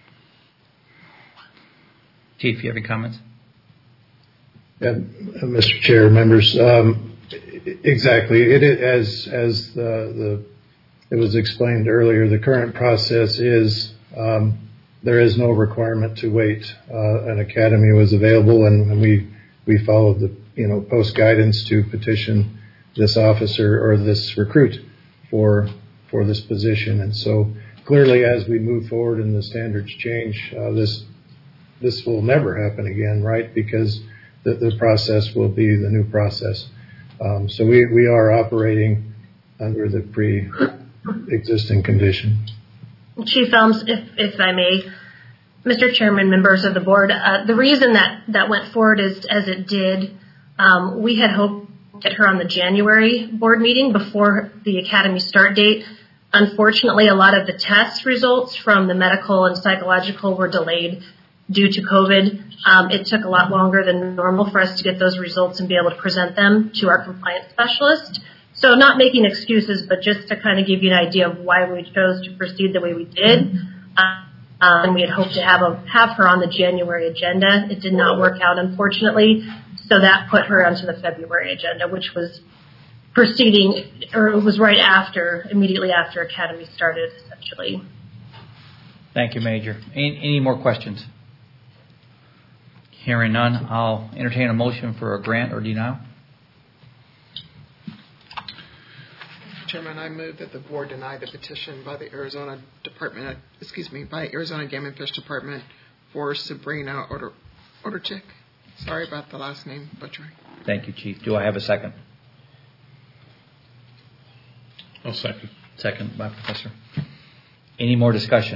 Chief, you have any comments? Yeah, Mister Chair, members, um, exactly. It, it as as the, the it was explained earlier, the current process is um, there is no requirement to wait. Uh, an academy was available, and, and we we followed the you know post guidance to petition this officer or this recruit for for this position. And so clearly, as we move forward and the standards change, uh, this this will never happen again, right? Because the, the process will be the new process. Um, so we, we are operating under the pre-existing condition. Chief Elms, if, if I may, Mister Chairman, members of the board, uh, the reason that, that went forward is, as it did, um, we had hoped to get her on the January board meeting before the academy start date. Unfortunately, a lot of the test results from the medical and psychological were delayed due to COVID. Um, it took a lot longer than normal for us to get those results and be able to present them to our compliance specialist. So not making excuses, but just to kind of give you an idea of why we chose to proceed the way we did. Uh, and we had hoped to have a, have her on the January agenda. It did not work out, unfortunately. So that put her onto the February agenda, which was proceeding, or it was right after, immediately after Academy started, essentially. Thank you, Major. Any, any more questions? Hearing none, I'll entertain a motion for a grant or denial. Chairman, I move that the board deny the petition by the Arizona Department, of, excuse me, by Arizona Game and Fish Department for Sabrina Order, Orderchick. Sorry about the last name butchering. Thank you, Chief. Do I have a second? I'll second. Second by Professor. Any more discussion?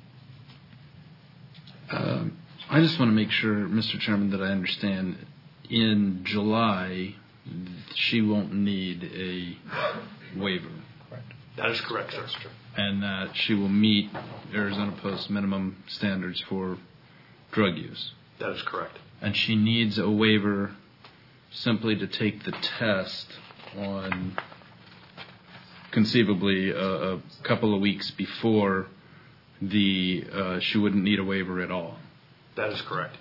Um, I just want to make sure, Mister Chairman, that I understand. In July, she won't need a waiver. Correct. That is correct, sir. And that she will meet Arizona Post minimum standards for drug use. That is correct. And she needs a waiver simply to take the test on conceivably a, a couple of weeks before the uh, she wouldn't need a waiver at all. That is correct.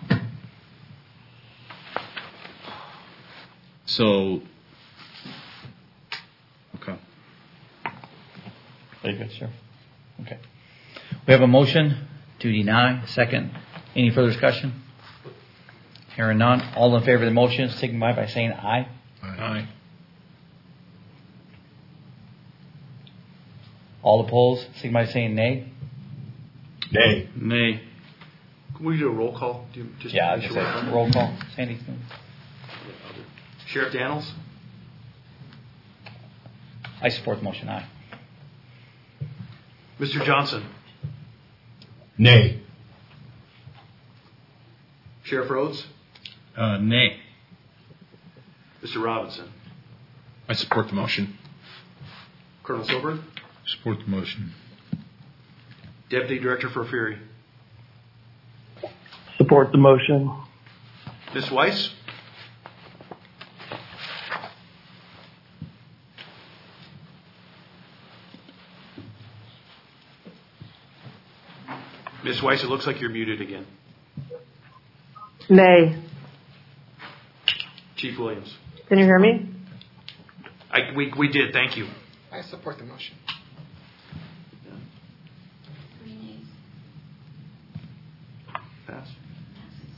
So, okay. Very good, sir. Okay. We have a motion to deny. Second. Any further discussion? Hearing none. All in favor of the motion, signify by saying aye. Aye. All opposed, signify by saying nay. Nay. Nay. Can we do a roll call? Do you, just Yeah, I was sure going to say roll call. Sandy. Sheriff Daniels? I support the motion. Aye. Mister Johnson? Nay. Sheriff Rhodes? Uh, nay. Mister Robinson? I support the motion. Colonel Silver? Support the motion. Deputy Director for Fury? Support the motion. Miz Weiss? Miz Weiss, it looks like you're muted again. Nay. Chief Williams? Can you hear me? I, we, we did, thank you. I support the motion.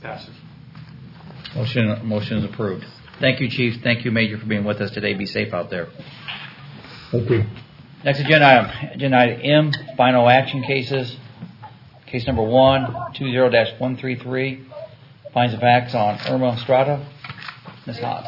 Passes. Motion, motion is approved. Thank you, Chief. Thank you, Major, for being with us today. Be safe out there. Thank you. Next agenda item, agenda item M, final action cases. Case number one, two zero dash one three three. Finds of facts on Irma Estrada. Miz Haas.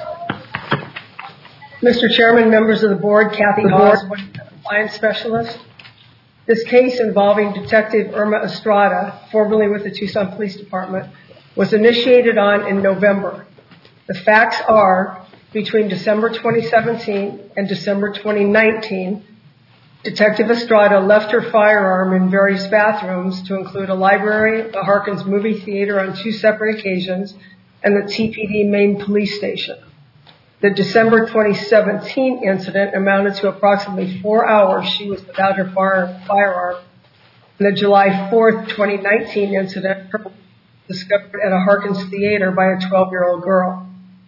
Mister Chairman, members of the board, Kathy Haas, compliance specialist. This case involving Detective Irma Estrada, formerly with the Tucson Police Department, was initiated on in November. The facts are, between December twenty seventeen and December twenty nineteen, Detective Estrada left her firearm in various bathrooms, to include a library, the Harkins movie theater on two separate occasions, and the T P D main police station. The December twenty seventeen incident amounted to approximately four hours she was without her fire, firearm. And the July fourth, twenty nineteen incident was discovered at a Harkins theater by a twelve-year-old girl.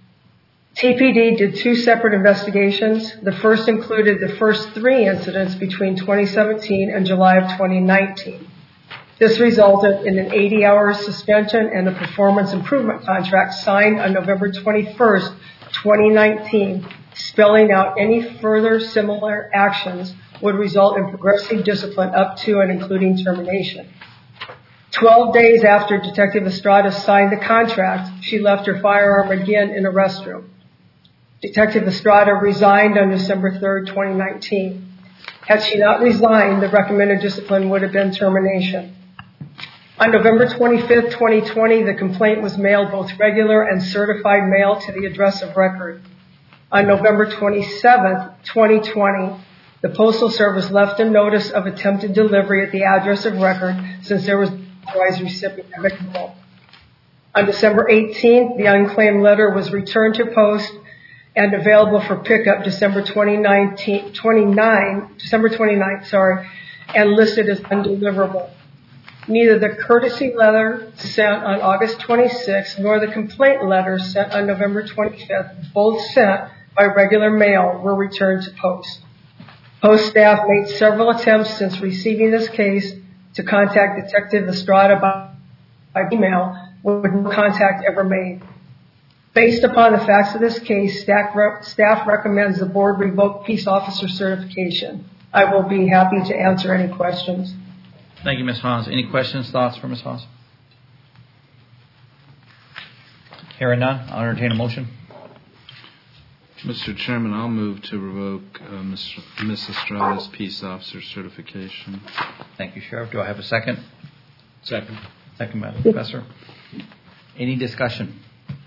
T P D did two separate investigations. The first included the first three incidents between twenty seventeen and July of twenty nineteen. This resulted in an eighty-hour suspension and a performance improvement contract signed on November twenty-first, twenty nineteen, spelling out any further similar actions would result in progressive discipline up to and including termination. Twelve days after Detective Estrada signed the contract, she left her firearm again in a restroom. Detective Estrada resigned on December third, twenty nineteen. Had she not resigned, the recommended discipline would have been termination. On November twenty-fifth, twenty twenty, the complaint was mailed both regular and certified mail to the address of record. On November twenty-seventh, twenty twenty, the Postal Service left a notice of attempted delivery at the address of record since there was no authorized recipient available. On December eighteenth, the unclaimed letter was returned to post and available for pickup December twenty-ninth, December twenty-ninth, sorry, and listed as undeliverable. Neither the courtesy letter sent on August twenty-sixth nor the complaint letter sent on November twenty-fifth, both sent by regular mail, were returned to post. Post staff made several attempts since receiving this case to contact Detective Estrada by, by email, with no contact ever made. Based upon the facts of this case, staff, re- staff recommends the board revoke peace officer certification. I will be happy to answer any questions. Thank you, Miz Haas. Any questions, thoughts for Miz Haas? Hearing none, I'll entertain a motion. Mister Chairman, I'll move to revoke uh, Miz Miz Estrada's peace officer certification. Thank you, Sheriff. Do I have a second? Second. Second, Madam Professor. Any discussion?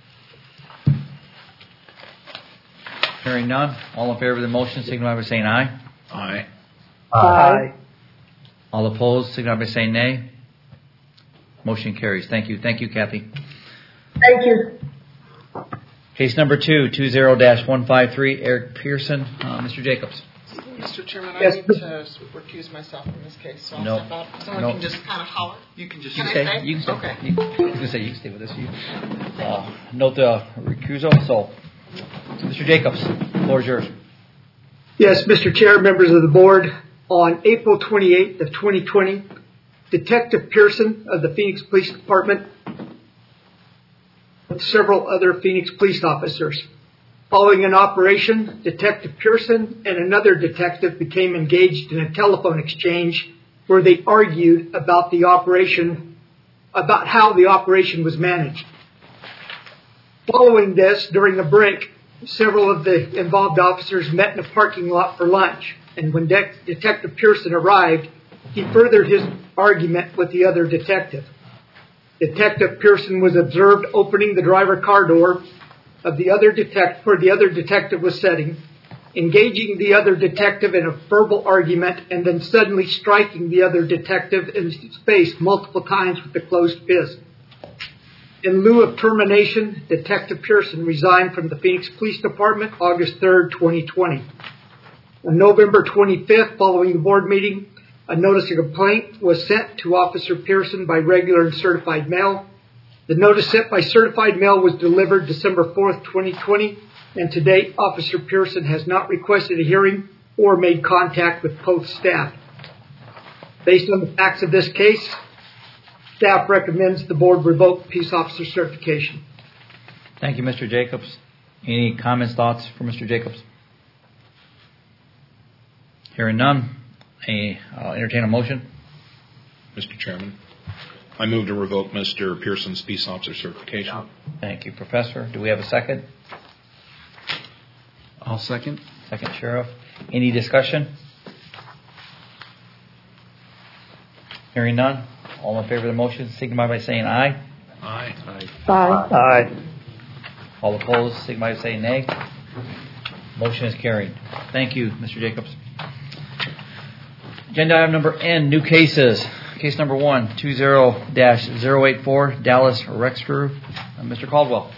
Hearing none, all in favor of the motion signify by saying aye. Aye. Aye. All opposed signify by saying nay. Motion carries. Thank you. Thank you, Kathy. Thank you. Case number two, two zero dash one five three, Eric Pearson. Uh, Mister Jacobs. Mister Chairman, I Yes, need to recuse myself from this case, so I'll No. step out. Someone No. can just kind of holler. You can just You can can I stay. You can stay. Okay. You, you can say you can stay with us. You, uh, note the recusal. So, Mister Jacobs, the floor is yours. Yes, Mister Chair, members of the board, on April twenty-eighth of twenty twenty, Detective Pearson of the Phoenix Police Department with several other Phoenix police officers. Following an operation, Detective Pearson and another detective became engaged in a telephone exchange where they argued about the operation, about how the operation was managed. Following this, during a break, several of the involved officers met in a parking lot for lunch, and when De- Detective Pearson arrived, he furthered his argument with the other detective. Detective Pearson was observed opening the driver car door of the other detective where the other detective was sitting, engaging the other detective in a verbal argument, and then suddenly striking the other detective in his face multiple times with a closed fist. In lieu of termination, Detective Pearson resigned from the Phoenix Police Department August third, twenty twenty. On November twenty-fifth, following the board meeting, a notice of complaint was sent to Officer Pearson by regular and certified mail. The notice sent by certified mail was delivered December fourth, twenty twenty, and to date, Officer Pearson has not requested a hearing or made contact with post staff. Based on the facts of this case, staff recommends the board revoke peace officer certification. Thank you, Mister Jacobs. Any comments, thoughts for Mister Jacobs? Hearing none, a, I'll entertain a motion. Mister Chairman, I move to revoke Mister Pearson's peace officer certification. Thank you, Professor. Do we have a second? I'll second. Second, Sheriff. Any discussion? Hearing none, all in favor of the motion signify by saying aye. Aye. Aye. Aye. Aye. All opposed signify by saying nay. Motion is carried. Thank you, Mister Jacobs. Agenda item number N, new cases. Case number one, two zero dash zero eight four, Dallas Rextru. Uh, Mister Caldwell.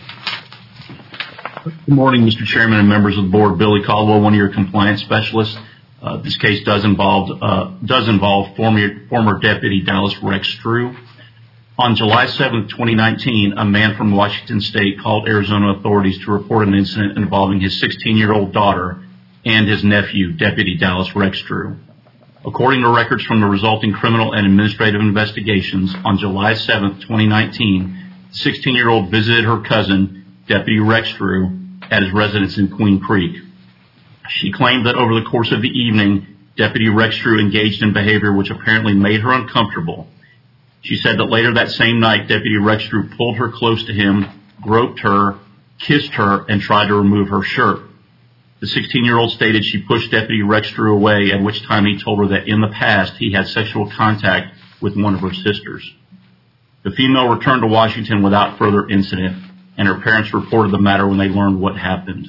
Good morning, Mister Chairman and members of the board. Billy Caldwell, one of your compliance specialists. Uh, this case does involve uh, does involve former former Deputy Dallas Rextru. On July seventh, twenty nineteen, a man from Washington State called Arizona authorities to report an incident involving his sixteen-year-old daughter and his nephew, Deputy Dallas Rextru. According to records from the resulting criminal and administrative investigations, on July seventh, twenty nineteen, the sixteen-year-old visited her cousin, Deputy Rextru, at his residence in Queen Creek. She claimed that over the course of the evening, Deputy Rextru engaged in behavior which apparently made her uncomfortable. She said that later that same night, Deputy Rextru pulled her close to him, groped her, kissed her, and tried to remove her shirt. The sixteen-year-old stated she pushed Deputy Rextru away, at which time he told her that in the past he had sexual contact with one of her sisters. The female returned to Washington without further incident, and her parents reported the matter when they learned what happened.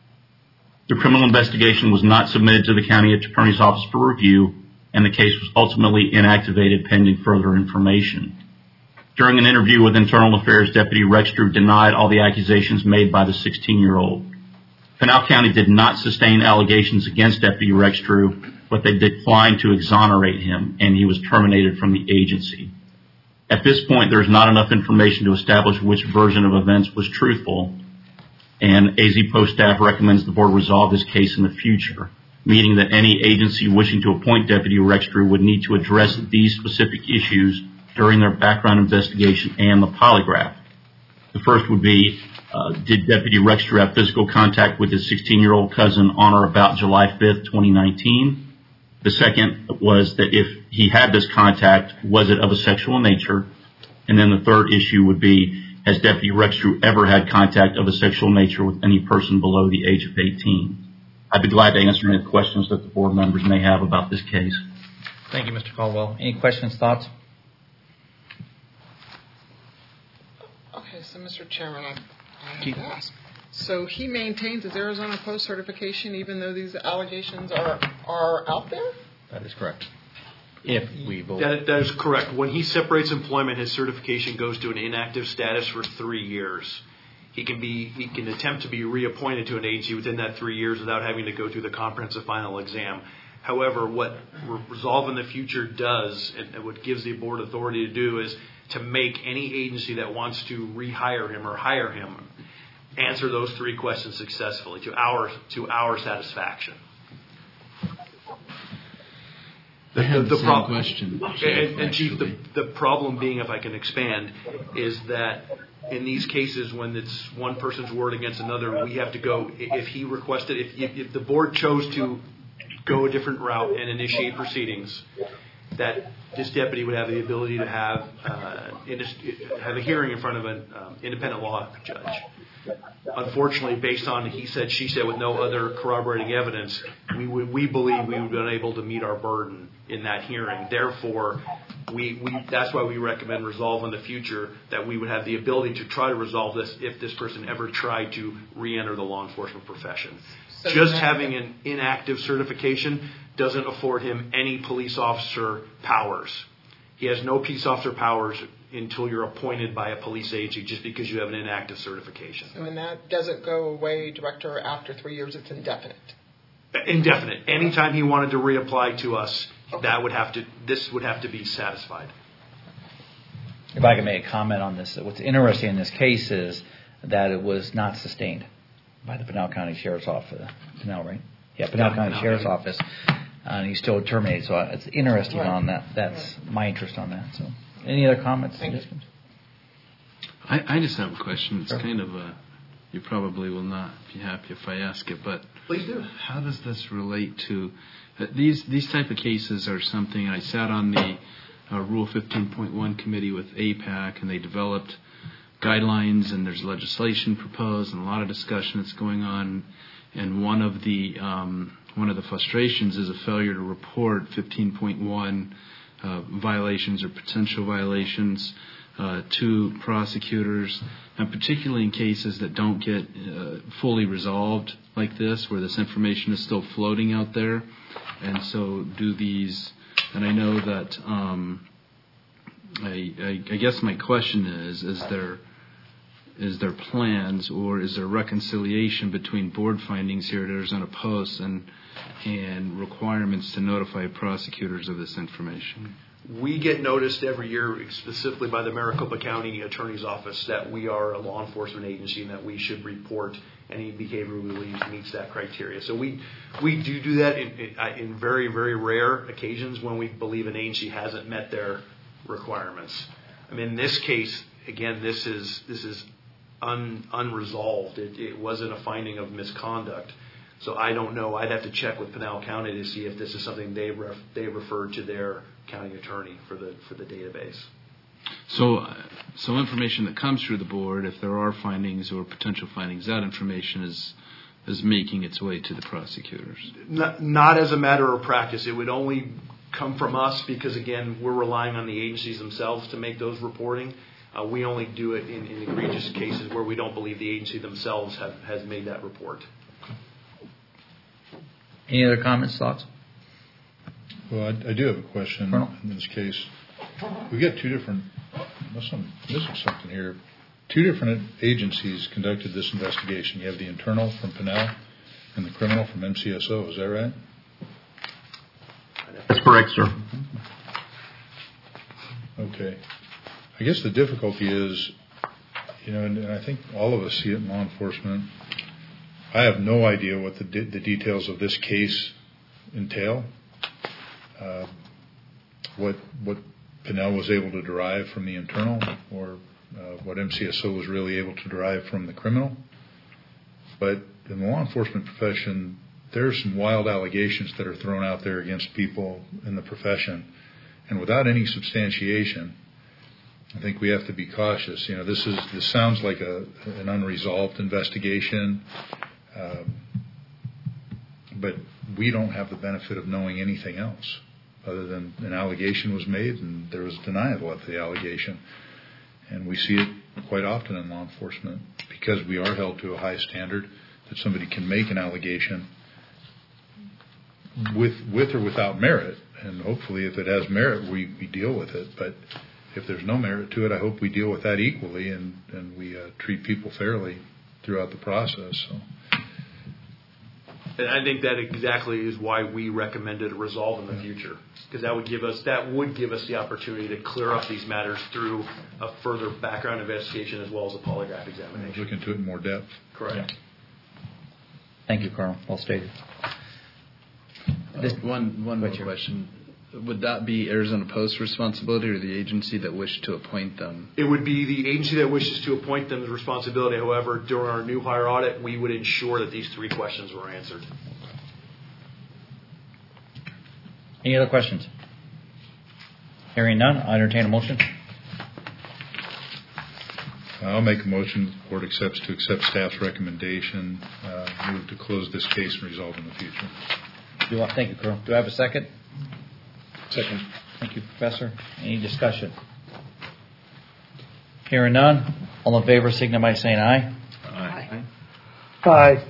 The criminal investigation was not submitted to the county attorney's office for review, and the case was ultimately inactivated pending further information. During an interview with Internal Affairs, Deputy Rextru denied all the accusations made by the sixteen-year-old. Pinal County did not sustain allegations against Deputy Rextru, but they declined to exonerate him, and he was terminated from the agency. At this point, there is not enough information to establish which version of events was truthful, and A Z Post staff recommends the board resolve this case in the future, meaning that any agency wishing to appoint Deputy Rextru would need to address these specific issues during their background investigation and the polygraph. The first would be, uh, did Deputy Rextru have physical contact with his sixteen-year-old cousin on or about July fifth, twenty nineteen? The second was that if he had this contact, was it of a sexual nature? And then the third issue would be, has Deputy Rextru ever had contact of a sexual nature with any person below the age of eighteen? I'd be glad to answer any questions that the board members may have about this case. Thank you, Mister Caldwell. Any questions, thoughts? Okay, so Mister Chairman, I, I have to ask. So he maintains his Arizona Post certification even though these allegations are, are out there? That is correct. If we vote. That, that is correct. When he separates employment, his certification goes to an inactive status for three years. He can be he can attempt to be reappointed to an agency within that three years without having to go through the comprehensive final exam. However, what Resolve in the Future does, and what gives the board authority to do, is to make any agency that wants to rehire him or hire him answer those three questions successfully to our to our satisfaction. I have the, the same problem, question. And, and Chief, the, the problem being, if I can expand, is that in these cases, when it's one person's word against another, we have to go, if he requested, if, if, if the board chose to go a different route and initiate proceedings, that this deputy would have the ability to have uh, have a hearing in front of an um, independent law judge. Unfortunately, based on he said, she said, with no other corroborating evidence, we would, we believe we would be unable to meet our burden in that hearing. Therefore, we, we that's why we recommend Resolve in the Future, that we would have the ability to try to resolve this if this person ever tried to re-enter the law enforcement profession. So Just having an inactive certification doesn't afford him any police officer powers. He has no peace officer powers until you're appointed by a police agency just because you have an inactive certification. So when that doesn't go away, Director, after three years, it's indefinite? Indefinite. Anytime he wanted to reapply to us, okay. that would have to, this would have to be satisfied. If I can make a comment on this, what's interesting in this case is that it was not sustained by the Pinal County Sheriff's Office. Pinal, right? Yeah, Pinal yeah, County Pinal Sheriff's County. Office. And he's still terminated. So it's interesting right. on that. That's right. my interest on that. So. Any other comments? I, I just have a question. It's kind of a, you probably will not be happy if I ask it, but please do. How does this relate to uh, these these type of cases? Are something I sat on the uh, Rule fifteen point one committee with A PAC, and they developed guidelines, and there's legislation proposed, and a lot of discussion that's going on. And one of the um, one of the frustrations is a failure to report fifteen point one uh, violations or potential violations uh, to prosecutors, and particularly in cases that don't get uh, fully resolved like this, where this information is still floating out there. And so do these, and I know that, um, I, I, I guess my question is, is there, is there plans or is there reconciliation between board findings here at Arizona Post and, and requirements to notify prosecutors of this information? We get noticed every year, specifically by the Maricopa County Attorney's Office, that we are a law enforcement agency and that we should report any behavior we believe meets that criteria. So we we do do that in, in, in very, very rare occasions when we believe an agency hasn't met their requirements. I mean, in this case, again, this is this is un, unresolved. It, it wasn't a finding of misconduct. So I don't know. I'd have to check with Pinal County to see if this is something they ref, they referred to their county attorney for the for the database. So, uh, so information that comes through the board, if there are findings or potential findings, that information is is making its way to the prosecutors. Not, not as a matter of practice. It would only come from us because, again, we're relying on the agencies themselves to make those reporting. Uh, we only do it in, in egregious cases where we don't believe the agency themselves have, has made that report. Any other comments, thoughts? Well, I, I do have a question Colonel? in this case. We got two different, unless I'm missing something here, two different agencies conducted this investigation. You have the internal from Pinal and the criminal from M C S O. Is that right? That's correct, sir. Okay. I guess the difficulty is, you know, and, and I think all of us see it in law enforcement. I have no idea what the, de- the details of this case entail. Uh, what what Pinal was able to derive from the internal, or uh, what M C S O was really able to derive from the criminal. But in the law enforcement profession, there are some wild allegations that are thrown out there against people in the profession, and without any substantiation, I think we have to be cautious. You know, this is this sounds like a an unresolved investigation, uh, but we don't have the benefit of knowing anything else other than an allegation was made and there was denial of the allegation. And we see it quite often in law enforcement because we are held to a high standard that somebody can make an allegation with with or without merit. And hopefully if it has merit, we, we deal with it. But if there's no merit to it, I hope we deal with that equally and, and we uh, treat people fairly throughout the process. So. And I think that exactly is why we recommended a resolve in the future, because that would give us that would give us the opportunity to clear up these matters through a further background investigation as well as a polygraph examination. Look into it in more depth. Correct. Yeah. Thank you, Colonel. Well stated. Uh, one one more question. Would that be Arizona Post's responsibility or the agency that wished to appoint them? It would be the agency that wishes to appoint them's responsibility. However, during our new hire audit, we would ensure that these three questions were answered. Any other questions? Hearing none, I entertain a motion. I'll make a motion the board accepts to accept staff's recommendation, uh, move to close this case and resolve in the future. Do you want, thank you, Colonel. Do I have a second? Second. Thank you, Professor. Any discussion? Hearing none, all in favor signify by saying aye. Aye. Aye.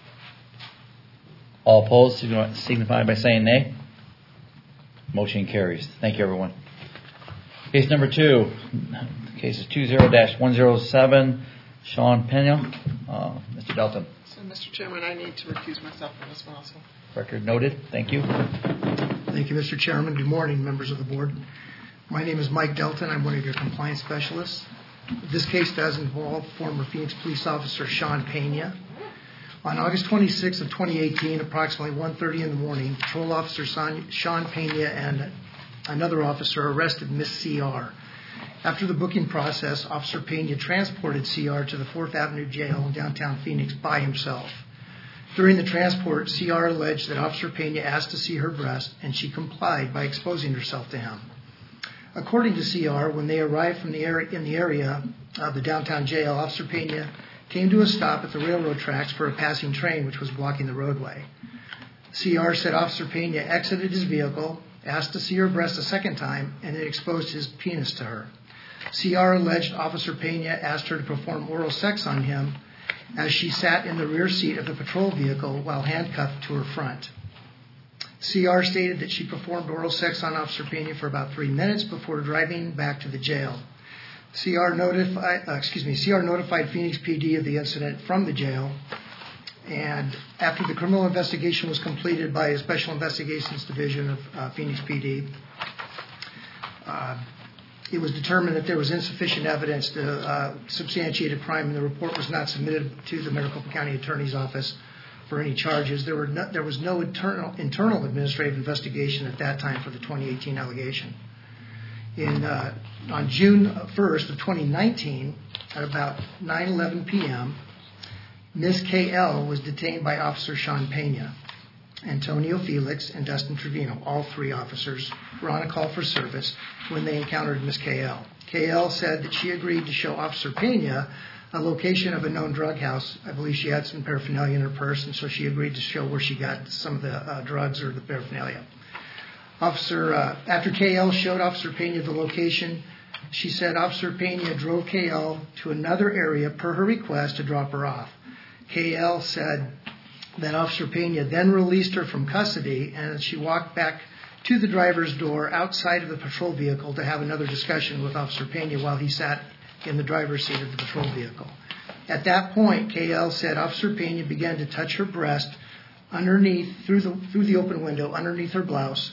All opposed signify by saying nay. Motion carries. Thank you, everyone. Case number two. Case is two zero dash one zero seven. Sean Pena. Uh, Mister Delton. So, Mister Chairman, I need to recuse myself from this one also. Record noted. Thank you. Thank you, Mister Chairman. Good morning, members of the board. My name is Mike Delton. I'm one of your compliance specialists. This case does involve former Phoenix police officer Sean Pena. On August twenty-sixth of twenty eighteen, approximately one thirty in the morning, patrol officer Sean Pena and another officer arrested Miss C R After the booking process, Officer Pena transported C R to the fourth Avenue Jail in downtown Phoenix by himself. During the transport, C R alleged that Officer Pena asked to see her breast, and she complied by exposing herself to him. According to C R, when they arrived from the area, in the area of the downtown jail, Officer Pena came to a stop at the railroad tracks for a passing train which was blocking the roadway. C R said Officer Pena exited his vehicle, asked to see her breast a second time, and then exposed his penis to her. C R alleged Officer Pena asked her to perform oral sex on him as she sat in the rear seat of the patrol vehicle while handcuffed to her front. C R stated that she performed oral sex on Officer Pena for about three minutes before driving back to the jail. C R notified, uh, excuse me, C R notified Phoenix P D of the incident from the jail, and after the criminal investigation was completed by a Special Investigations Division of uh, Phoenix P D, uh, it was determined that there was insufficient evidence to uh, substantiate a crime, and the report was not submitted to the Maricopa County Attorney's Office for any charges. There were no, there was no internal internal administrative investigation at that time for the twenty eighteen allegation. In uh, on June first of twenty nineteen, at about nine eleven p.m., Miz K L was detained by Officer Sean Pena. Antonio Felix and Dustin Trevino, all three officers, were on a call for service when they encountered Miz K L. K L said that she agreed to show Officer Pena a location of a known drug house. I believe she had some paraphernalia in her purse, and so she agreed to show where she got some of the uh, drugs or the paraphernalia. Officer, uh, after K L showed Officer Pena the location, she said Officer Pena drove K L to another area per her request to drop her off. K L said that Officer Pena then released her from custody, and she walked back to the driver's door outside of the patrol vehicle to have another discussion with Officer Pena while he sat in the driver's seat of the patrol vehicle. At that point, K L said Officer Pena began to touch her breast underneath, through the, through the open window, underneath her blouse,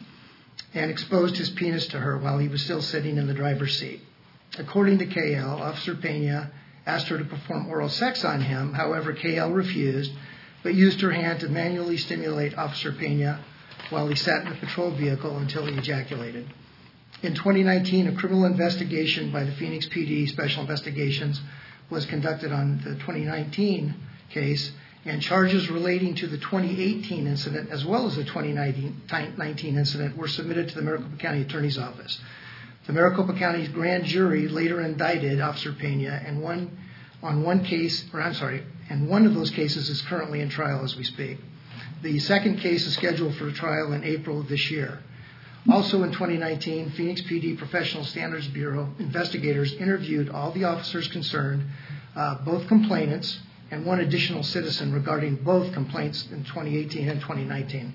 and exposed his penis to her while he was still sitting in the driver's seat. According to K L, Officer Pena asked her to perform oral sex on him. However, K L refused, but used her hand to manually stimulate Officer Pena while he sat in the patrol vehicle until he ejaculated. In twenty nineteen, a criminal investigation by the Phoenix P D Special Investigations was conducted on the twenty nineteen case, and charges relating to the twenty eighteen incident as well as the twenty nineteen incident were submitted to the Maricopa County Attorney's Office. The Maricopa County grand jury later indicted Officer Pena, and one on one case, or I'm sorry, and one of those cases is currently in trial as we speak. The second case is scheduled for trial in April of this year. Also in twenty nineteen, Phoenix P D Professional Standards Bureau investigators interviewed all the officers concerned, uh, both complainants and one additional citizen, regarding both complaints in twenty eighteen and twenty nineteen.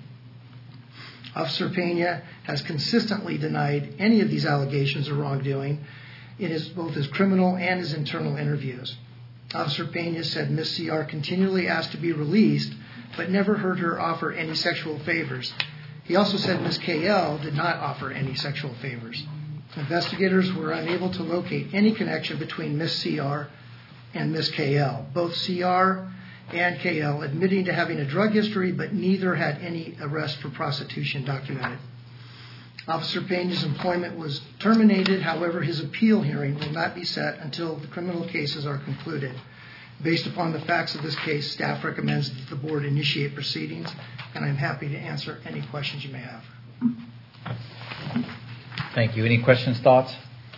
Officer Pena has consistently denied any of these allegations of wrongdoing in his, both his criminal and his internal interviews. Officer Pena said Miz C R continually asked to be released, but never heard her offer any sexual favors. He also said Miz K L did not offer any sexual favors. Investigators were unable to locate any connection between Miz C R and Miz K L. Both C R and K L admitting to having a drug history, but neither had any arrest for prostitution documented. Officer Pena's employment was terminated. However, his appeal hearing will not be set until the criminal cases are concluded. Based upon the facts of this case, staff recommends that the board initiate proceedings, and I'm happy to answer any questions you may have. Thank you. Any questions, thoughts?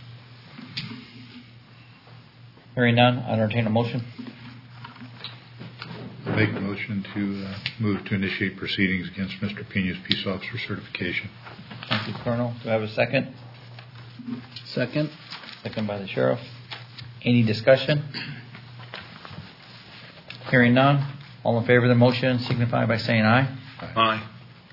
Hearing none, I entertain a motion. I make a motion to uh, move to initiate proceedings against Mister Pena's peace officer certification. Thank you, Colonel. Do I have a second? Second. Second by the sheriff. Any discussion? Hearing none. All in favor of the motion signify by saying aye. Aye.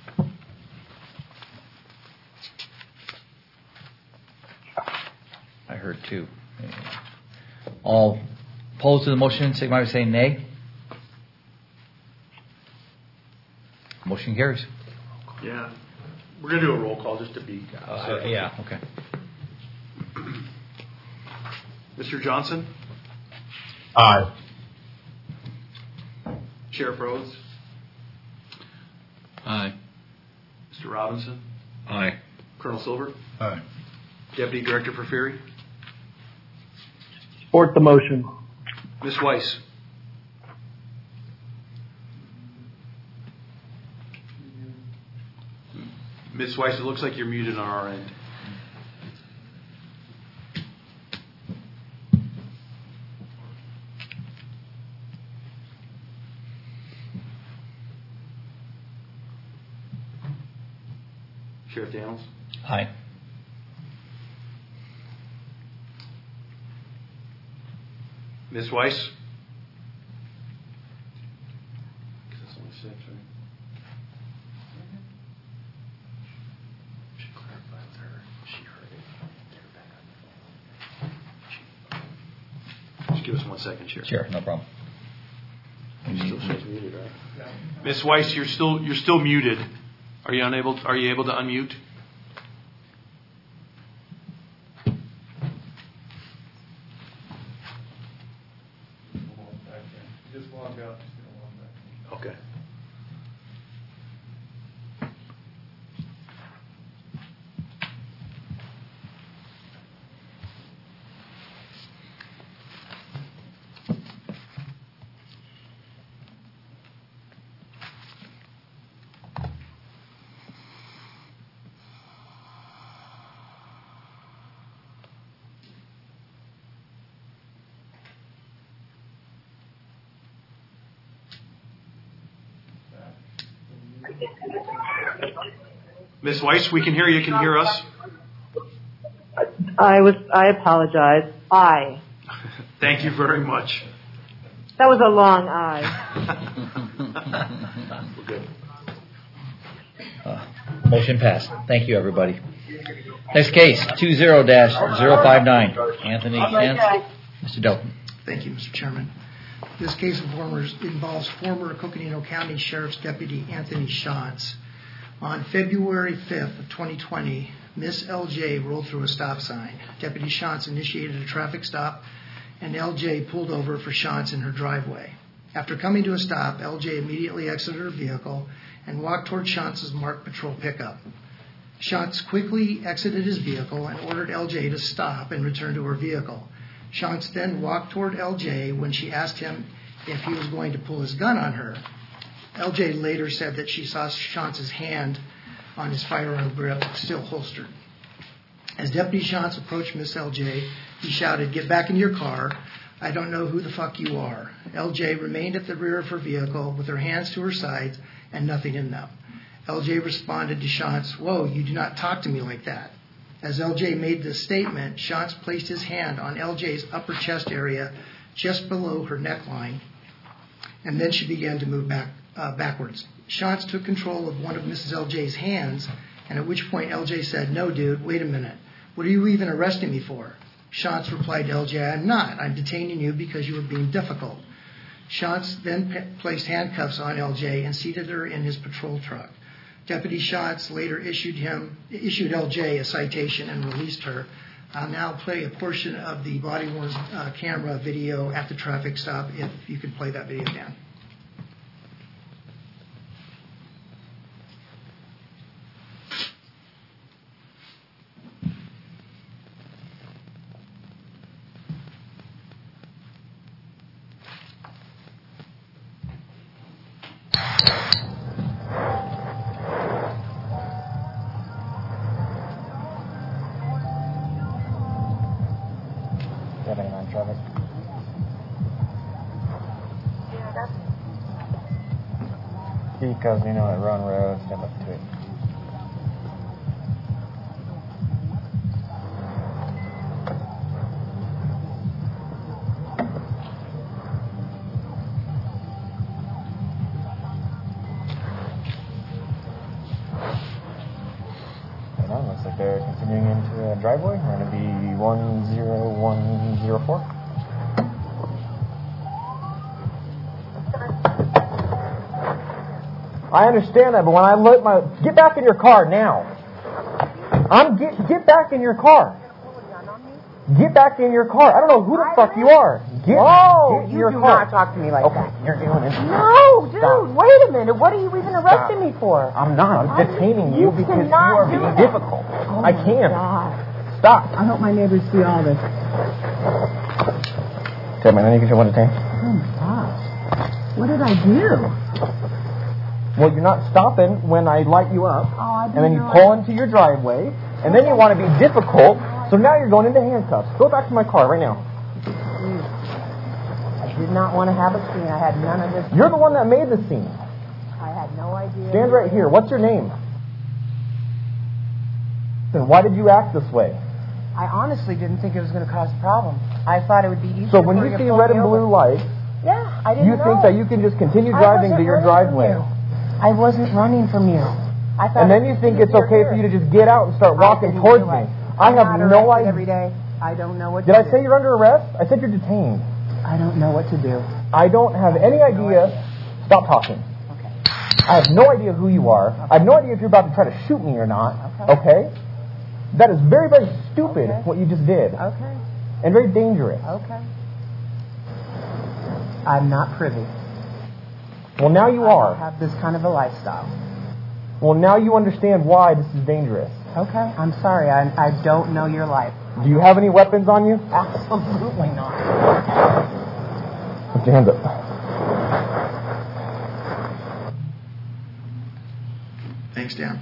I heard two. All opposed to the motion signify by saying nay. Motion carries. Yeah. We're going to do a roll call just to be... Uh, yeah, okay. Mister Johnson? Aye. Sheriff Rhodes? Aye. Mister Robinson? Aye. Colonel Silver? Aye. Deputy Director Porfiry? Support the motion. Miz Weiss. Miz Weiss, it looks like you're muted on our end. Sheriff Daniels? Aye. Miz Weiss? That's only six, right? Should clarify with her. She heard it. Just give us one second, Sheriff. Sure, no problem. You still shows muted, right? Yeah. Miz Weiss, you're still you're still muted. Are you unable? To, are you able to unmute? Just log out. Okay. Miz Weiss, we can hear you. Can you hear us? I was. I apologize. I. Thank you very much. That was a long I. We're good. Uh, motion passed. Thank you, everybody. Next case, two zero dash zero five nine. Anthony Shantz. Mister Delton. Thank you, Mister Chairman. This case involves former Coconino County Sheriff's Deputy Anthony Shantz. On February fifth of twenty twenty, Miss L J rolled through a stop sign. Deputy Shantz initiated a traffic stop, and L J pulled over for Shantz in her driveway. After coming to a stop, L J immediately exited her vehicle and walked toward Shantz's marked patrol pickup. Shantz quickly exited his vehicle and ordered L J to stop and return to her vehicle. Shantz then walked toward L J when she asked him if he was going to pull his gun on her. L J later said that she saw Shantz's hand on his firearm grip, still holstered. As Deputy Shantz approached Miss L J, he shouted, "Get back in your car. I don't know who the fuck you are." L J remained at the rear of her vehicle with her hands to her sides and nothing in them. L J responded to Shantz, "Whoa, you do not talk to me like that." As L J made this statement, Shantz placed his hand on L J's upper chest area just below her neckline, and then she began to move back uh, backwards. Shantz took control of one of Missus L J's hands, and at which point L J said, "No, dude, wait a minute. What are you even arresting me for?" Shantz replied to L J, "I'm not. I'm detaining you because you were being difficult." Shantz then pe- placed handcuffs on L J and seated her in his patrol truck. Deputy Shantz later issued him issued L J a citation and released her. I'll now play a portion of the body-worn uh, camera video at the traffic stop, if you could play that video, Dan. Because you know at Run Road, step up to it. Right on, looks like they're continuing into a driveway. We're going to be one zero one zero four. I understand that, but when I look, my get back in your car now. I'm get get back in your car. Get back in your car. I don't know who the fuck you are. Get, oh, get you your do car. not talk to me like okay, that. You're doing it. No, dude, Stop. wait a minute. What are you even arresting Stop. me for? I'm not. I'm I detaining mean, you you because you cannot are do being that. difficult. Oh I my can't. God. Stop. I hope my neighbors see all this. Chairman, any you want to change? Oh my gosh. What did I do? Well, you're not stopping when I light you up, Oh, I and then you didn't pull into your driveway, and then you want to be difficult, so now you're going into handcuffs. Go back to my car right now. I did not want to have a scene. I had none of this. You're the one that made the scene. I had no idea. Stand right here. What's your name? And why did you act this way? I honestly didn't think it was going to cause a problem. I thought it would be easier. So when for you to see pull red me and over. blue lights, yeah, I didn't you know. think that you can just continue I driving to wasn't your running driveway. from you. I wasn't running from you. I thought And then it you was think easier it's okay for you to just get out and start walking didn't towards do me. it. I I'm have not no arrested idea. every day. I don't know what Did to I do. say you're under arrest? I said you're detained. I don't know what to do. I don't have any idea. Stop talking. Okay. I have no idea who you are. I have no idea if you're about to try to shoot me or not. Okay. Okay? That is very, very stupid Okay. what you just did. Okay. And very dangerous. Okay. I'm not privy. Well, now you I are. don't have this kind of a lifestyle. Well, now you understand why this is dangerous. Okay. I'm sorry. I, I don't know your life. Do you have any weapons on you? Absolutely not. Put your hands up. Thanks, Dan.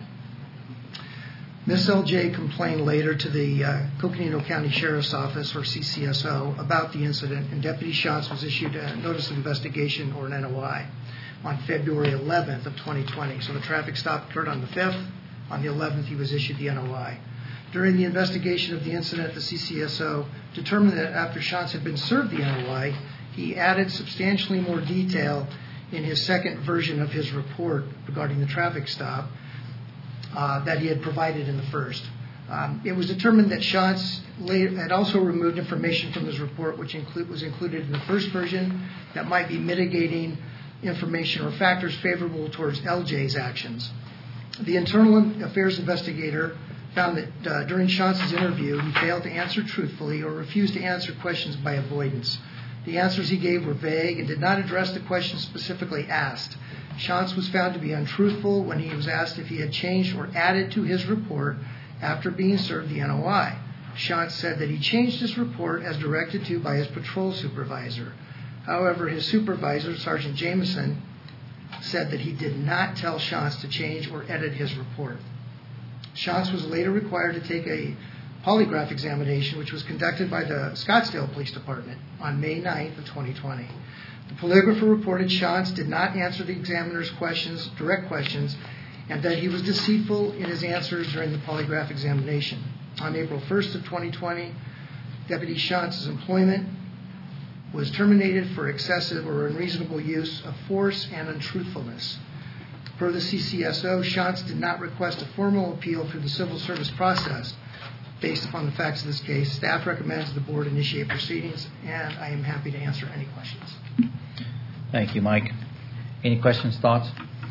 Miss L J complained later to the uh, Coconino County Sheriff's Office, or C C S O, about the incident, and Deputy Schatz was issued a notice of investigation, or an N O I, on February eleventh of twenty twenty. So the traffic stop occurred on the fifth. On the eleventh, he was issued the N O I. During the investigation of the incident, the C C S O determined that after Schatz had been served the N O I, he added substantially more detail in his second version of his report regarding the traffic stop uh, that he had provided in the first. Um, it was determined that Schatz had also removed information from his report, which include, was included in the first version, that might be mitigating information or factors favorable towards L J's actions. The Internal Affairs investigator found that uh, during Schatz's interview, he failed to answer truthfully or refused to answer questions by avoidance. The answers he gave were vague and did not address the questions specifically asked. Schatz was found to be untruthful when he was asked if he had changed or added to his report after being served the N O I. Schatz said that he changed his report as directed to by his patrol supervisor. However, his supervisor, Sergeant Jameson, said that he did not tell Schatz to change or edit his report. Schatz was later required to take a polygraph examination, which was conducted by the Scottsdale Police Department on May ninth of twenty twenty. The polygrapher reported Schatz did not answer the examiner's questions, direct questions, and that he was deceitful in his answers during the polygraph examination. On April first of twenty twenty, Deputy Schatz's employment was terminated for excessive or unreasonable use of force and untruthfulness. Per the C C S O, Schatz did not request a formal appeal through the civil service process. Based upon the facts of this case, staff recommends the board initiate proceedings, and I am happy to answer any questions. Thank you, Mike. Any questions, thoughts?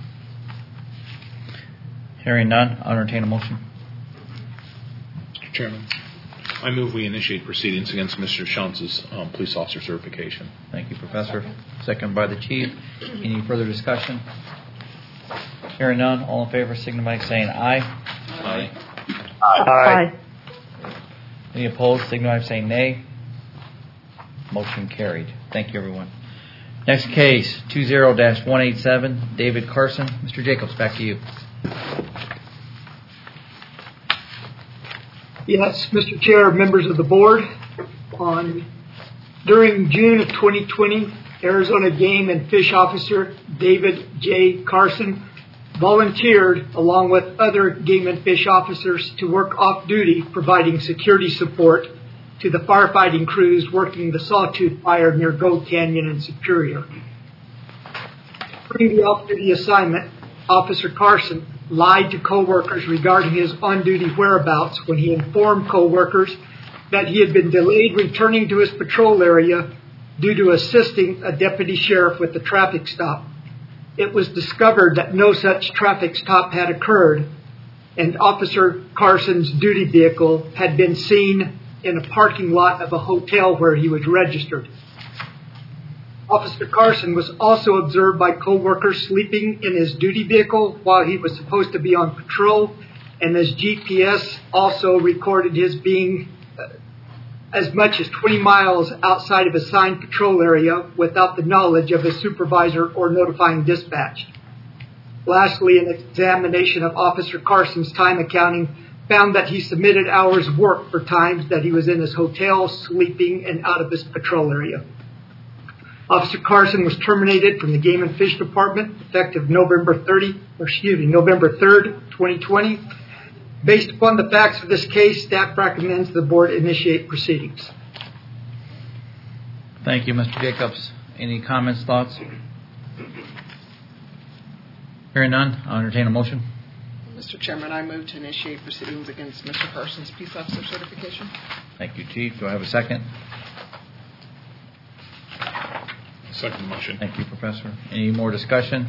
Hearing none, I'll entertain a motion. Mister Chairman, I move we initiate proceedings against Mister Schatz's um, police officer certification. Thank you, Professor. Second by the Chief. Any further discussion? Hearing none, all in favor signify by saying aye. Aye. Aye. Any opposed signify by saying nay. Motion carried. Thank you, everyone. Next case, two zero dash one eight seven, David Carson. Mister Jacobs, back to you. Yes, Mister Chair, members of the board. On during June of twenty twenty, Arizona Game and Fish Officer David J. Carson volunteered along with other game and fish officers to work off duty, providing security support to the firefighting crews working the Sawtooth Fire near Goat Canyon and Superior. During the off-duty assignment, Officer Carson lied to coworkers regarding his on-duty whereabouts when he informed coworkers that he had been delayed returning to his patrol area due to assisting a deputy sheriff with the traffic stop. It was discovered that no such traffic stop had occurred, and Officer Carson's duty vehicle had been seen in a parking lot of a hotel where he was registered. Officer Carson was also observed by coworkers sleeping in his duty vehicle while he was supposed to be on patrol, and his G P S also recorded his being as much as twenty miles outside of a assigned patrol area without the knowledge of his supervisor or notifying dispatch. Lastly, an examination of Officer Carson's time accounting found that he submitted hours worked for times that he was in his hotel, sleeping, and out of his patrol area. Officer Carson was terminated from the Game and Fish Department effective November thirtieth, or excuse me, November third, twenty twenty. Based upon the facts of this case, staff recommends the board initiate proceedings. Thank you, Mister Jacobs. Any comments, thoughts? Hearing none, I'll entertain a motion. Mister Chairman, I move to initiate proceedings against Mister Carson's peace officer certification. Thank you, Chief. Do I have a second? Second motion. Thank you, Professor. Any more discussion?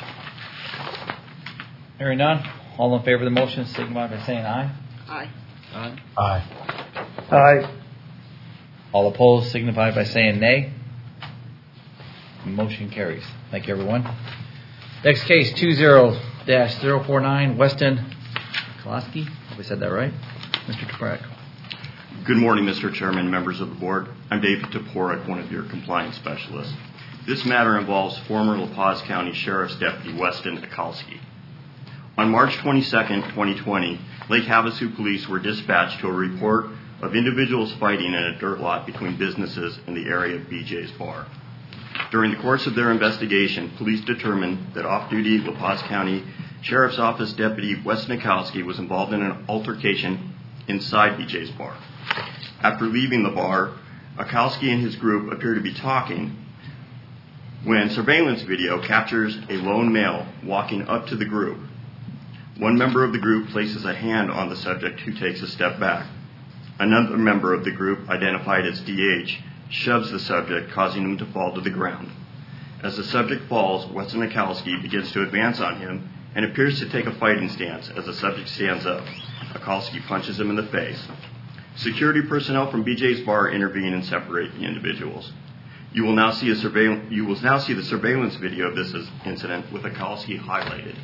Hearing none, all in favor of the motion signify by saying aye. Aye. Aye. Aye. Aye. All opposed signify by saying nay. Motion carries. Thank you, everyone. Next case, two zero dash zero four nine, Weston Kolaski. Have we said that right? Mister Toporek. Good morning, Mister Chairman, members of the board. I'm David Toporek, one of your compliance specialists. This matter involves former La Paz County Sheriff's Deputy Weston Kolaski. On March twenty-second, twenty twenty, Lake Havasu police were dispatched to a report of individuals fighting in a dirt lot between businesses in the area of B J's Bar. During the course of their investigation, police determined that off-duty La Paz County Sheriff's Office Deputy Weston Kolaski was involved in an altercation inside B J's Bar. After leaving the bar, Kolaski and his group appear to be talking when surveillance video captures a lone male walking up to the group. One member of the group places a hand on the subject, who takes a step back. Another member of the group, identified as D H, shoves the subject, causing him to fall to the ground. As the subject falls, Weston Kolaski begins to advance on him and appears to take a fighting stance. As the subject stands up, Kolaski punches him in the face. Security personnel from B J's Bar intervene and separate the individuals. You will now see a surveil- you will now see the surveillance video of this incident with Kolaski highlighted.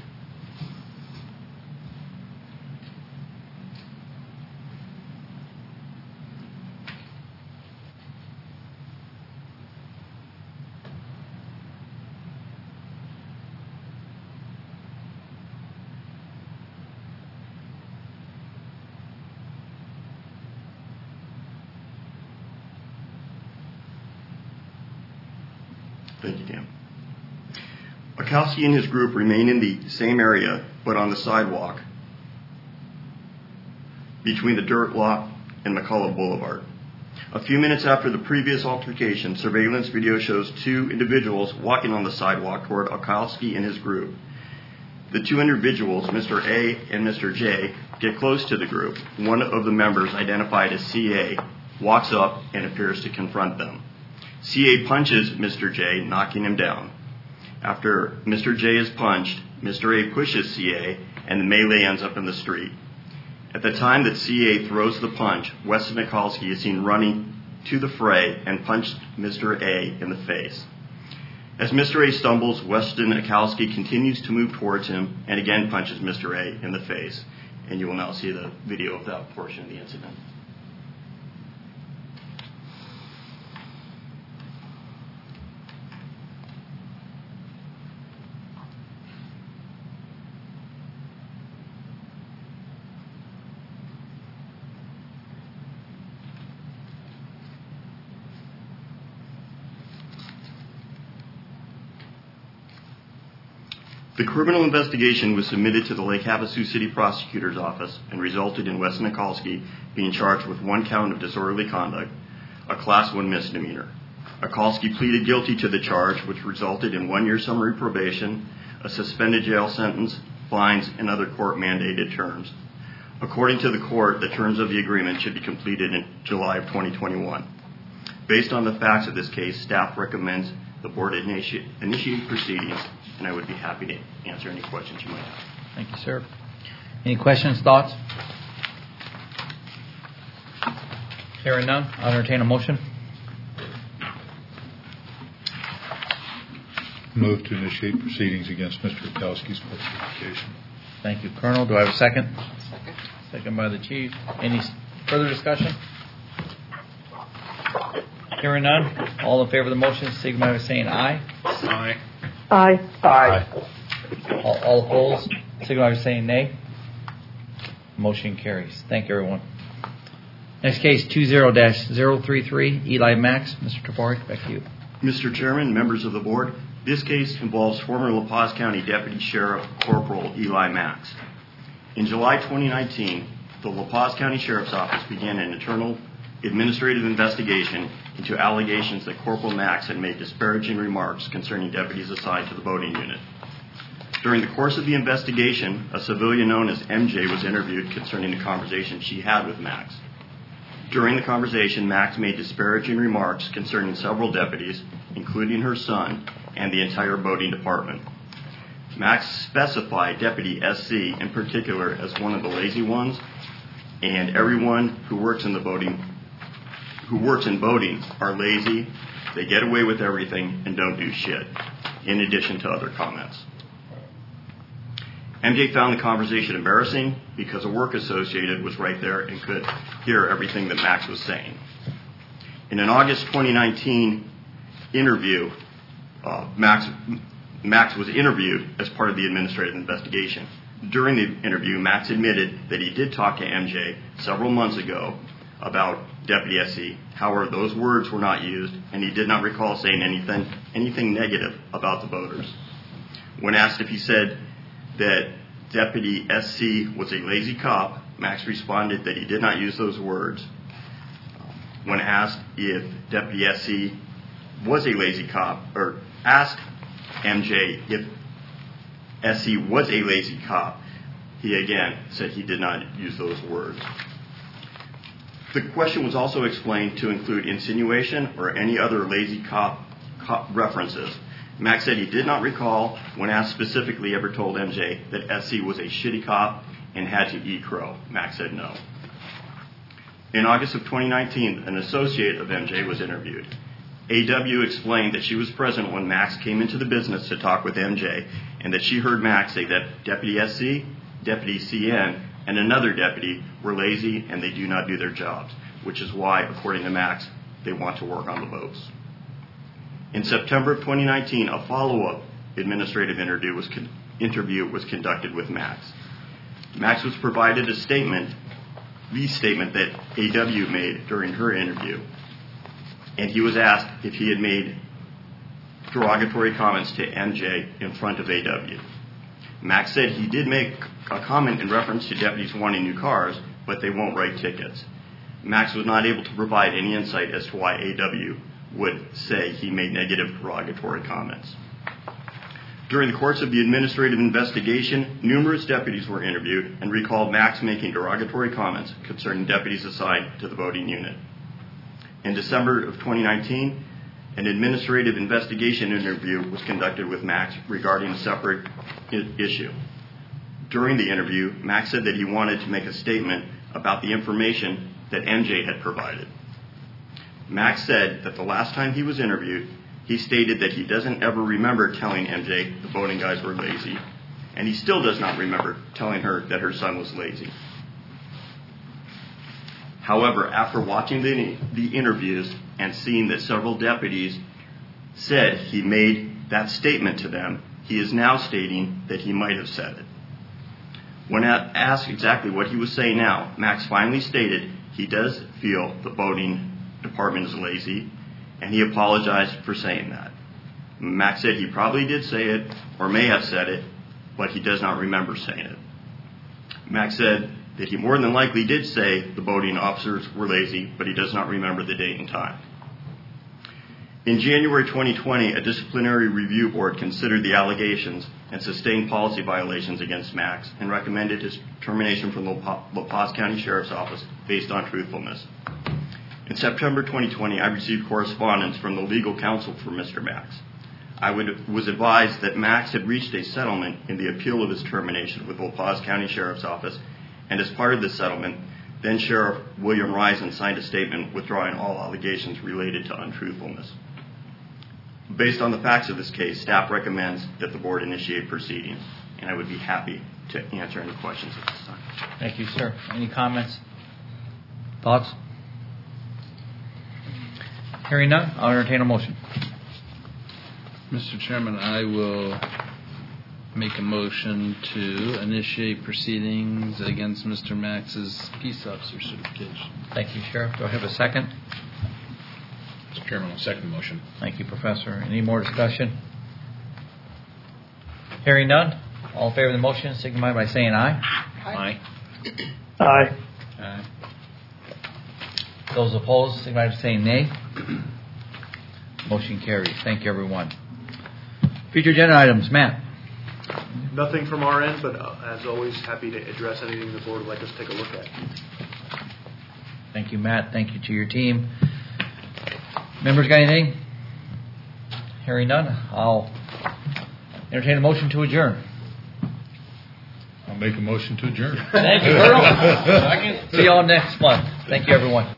Thank you, Dan. Kolaski and his group remain in the same area, but on the sidewalk between the dirt lot and McCullough Boulevard. A few minutes after the previous altercation, surveillance video shows two individuals walking on the sidewalk toward Kolaski and his group. The two individuals, Mister A and Mister J, get close to the group. One of the members, identified as C A, walks up and appears to confront them. C A punches Mister J, knocking him down. After Mister J is punched, Mister A pushes C A, and the melee ends up in the street. At the time that C A throws the punch, Weston Kolaski is seen running to the fray and punched Mister A in the face. As Mister A stumbles, Weston Kolaski continues to move towards him and again punches Mister A in the face. And you will now see the video of that portion of the incident. The criminal investigation was submitted to the Lake Havasu City Prosecutor's Office and resulted in Weston Kolaski being charged with one count of disorderly conduct, a Class one misdemeanor. Kolaski pleaded guilty to the charge, which resulted in one-year summary probation, a suspended jail sentence, fines, and other court-mandated terms. According to the court, the terms of the agreement should be completed in July of twenty twenty-one. Based on the facts of this case, staff recommends the board initiate, initiate proceedings, and I would be happy to answer any questions you might have. Thank you, sir. Any questions, thoughts? Hearing none, I'll entertain a motion. Move to initiate proceedings against Mister Kolaski's certification. Thank you, Colonel. Do I have a second? Second. Second by the Chief. Any further discussion? Hearing none, all in favor of the motion signify by saying aye. Aye. Aye. Aye. All, all opposed signify by saying nay. Motion carries. Thank you, everyone. Next case, two zero dash zero three three, Eli Max. Mister Toporek, back to you. Mister Chairman, members of the board, this case involves former La Paz County Deputy Sheriff Corporal Eli Max. In July twenty nineteen, the La Paz County Sheriff's Office began an internal administrative investigation into allegations that Corporal Max had made disparaging remarks concerning deputies assigned to the voting unit. During the course of the investigation, a civilian known as M J was interviewed concerning the conversation she had with Max. During the conversation, Max made disparaging remarks concerning several deputies, including her son and the entire voting department. Max specified Deputy S C in particular as one of the lazy ones, and everyone who works in the voting, who works in voting are lazy, they get away with everything, and don't do shit, in addition to other comments. M J found the conversation embarrassing because a work associate was right there and could hear everything that Max was saying. In an August twenty nineteen interview, uh, Max, Max was interviewed as part of the administrative investigation. During the interview, Max admitted that he did talk to M J several months ago about Deputy S C. However, those words were not used, and he did not recall saying anything, anything negative about the voters. When asked if he said that Deputy S C was a lazy cop, Max responded that he did not use those words. When asked if Deputy S C was a lazy cop, or asked M J if S C was a lazy cop, he again said he did not use those words. The question was also explained to include insinuation or any other lazy cop, cop references. Max said he did not recall, when asked specifically, ever told M J that S C was a shitty cop and had to eat crow. Max said no. In August of twenty nineteen, an associate of M J was interviewed. A W explained that she was present when Max came into the business to talk with M J, and that she heard Max say that Deputy S C, Deputy C N, and another deputy were lazy and they do not do their jobs, which is why, according to Max, they want to work on the votes. In September of twenty nineteen, a follow-up administrative interview was, con- interview was conducted with Max. Max was provided a statement, the statement that A W made during her interview, and he was asked if he had made derogatory comments to M J in front of A W. Max said he did make a comment in reference to deputies wanting new cars, but they won't write tickets. Max was not able to provide any insight as to why A W would say he made negative derogatory comments. During the course of the administrative investigation, numerous deputies were interviewed and recalled Max making derogatory comments concerning deputies assigned to the voting unit. In December of twenty nineteen, an administrative investigation interview was conducted with Max regarding a separate I- issue. During the interview, Max said that he wanted to make a statement about the information that M J had provided. Max said that the last time he was interviewed, he stated that he doesn't ever remember telling M J the voting guys were lazy, and he still does not remember telling her that her son was lazy. However, after watching the, the interviews and seeing that several deputies said he made that statement to them, he is now stating that he might have said it. When asked exactly what he was saying now, Max finally stated he does feel the voting department is lazy, and he apologized for saying that. Max said he probably did say it, or may have said it, but he does not remember saying it. Max said that he more than likely did say the voting officers were lazy, but he does not remember the date and time. In January twenty twenty, a disciplinary review board considered the allegations and sustained policy violations against Max and recommended his termination from the La Paz County Sheriff's Office based on truthfulness. In September twenty twenty, I received correspondence from the legal counsel for Mister Max. I would, was advised that Max had reached a settlement in the appeal of his termination with the La Paz County Sheriff's Office, and as part of the settlement, then Sheriff William Risen signed a statement withdrawing all allegations related to untruthfulness. Based on the facts of this case, staff recommends that the board initiate proceedings, and I would be happy to answer any questions at this time. Thank you, sir. Any comments? Thoughts? Hearing none, I'll entertain a motion. Mister Chairman, I will make a motion to initiate proceedings against Mister Max's peace officer certification. Thank you, Sheriff. Do I have a second? Mister Chairman, I'll second the motion. Thank you, Professor. Any more discussion? Hearing none, all in favor of the motion signify by saying aye. Aye. Aye. Aye. Those opposed signify by saying nay. Motion carries. Thank you, everyone. Future agenda items, Matt. Nothing from our end, but uh, as always, happy to address anything the board would like us to take a look at. Thank you, Matt. Thank you to your team. Members got anything? Hearing none, I'll entertain a motion to adjourn. I'll make a motion to adjourn. Thank you, Earl. See you all next month. Thank you, everyone.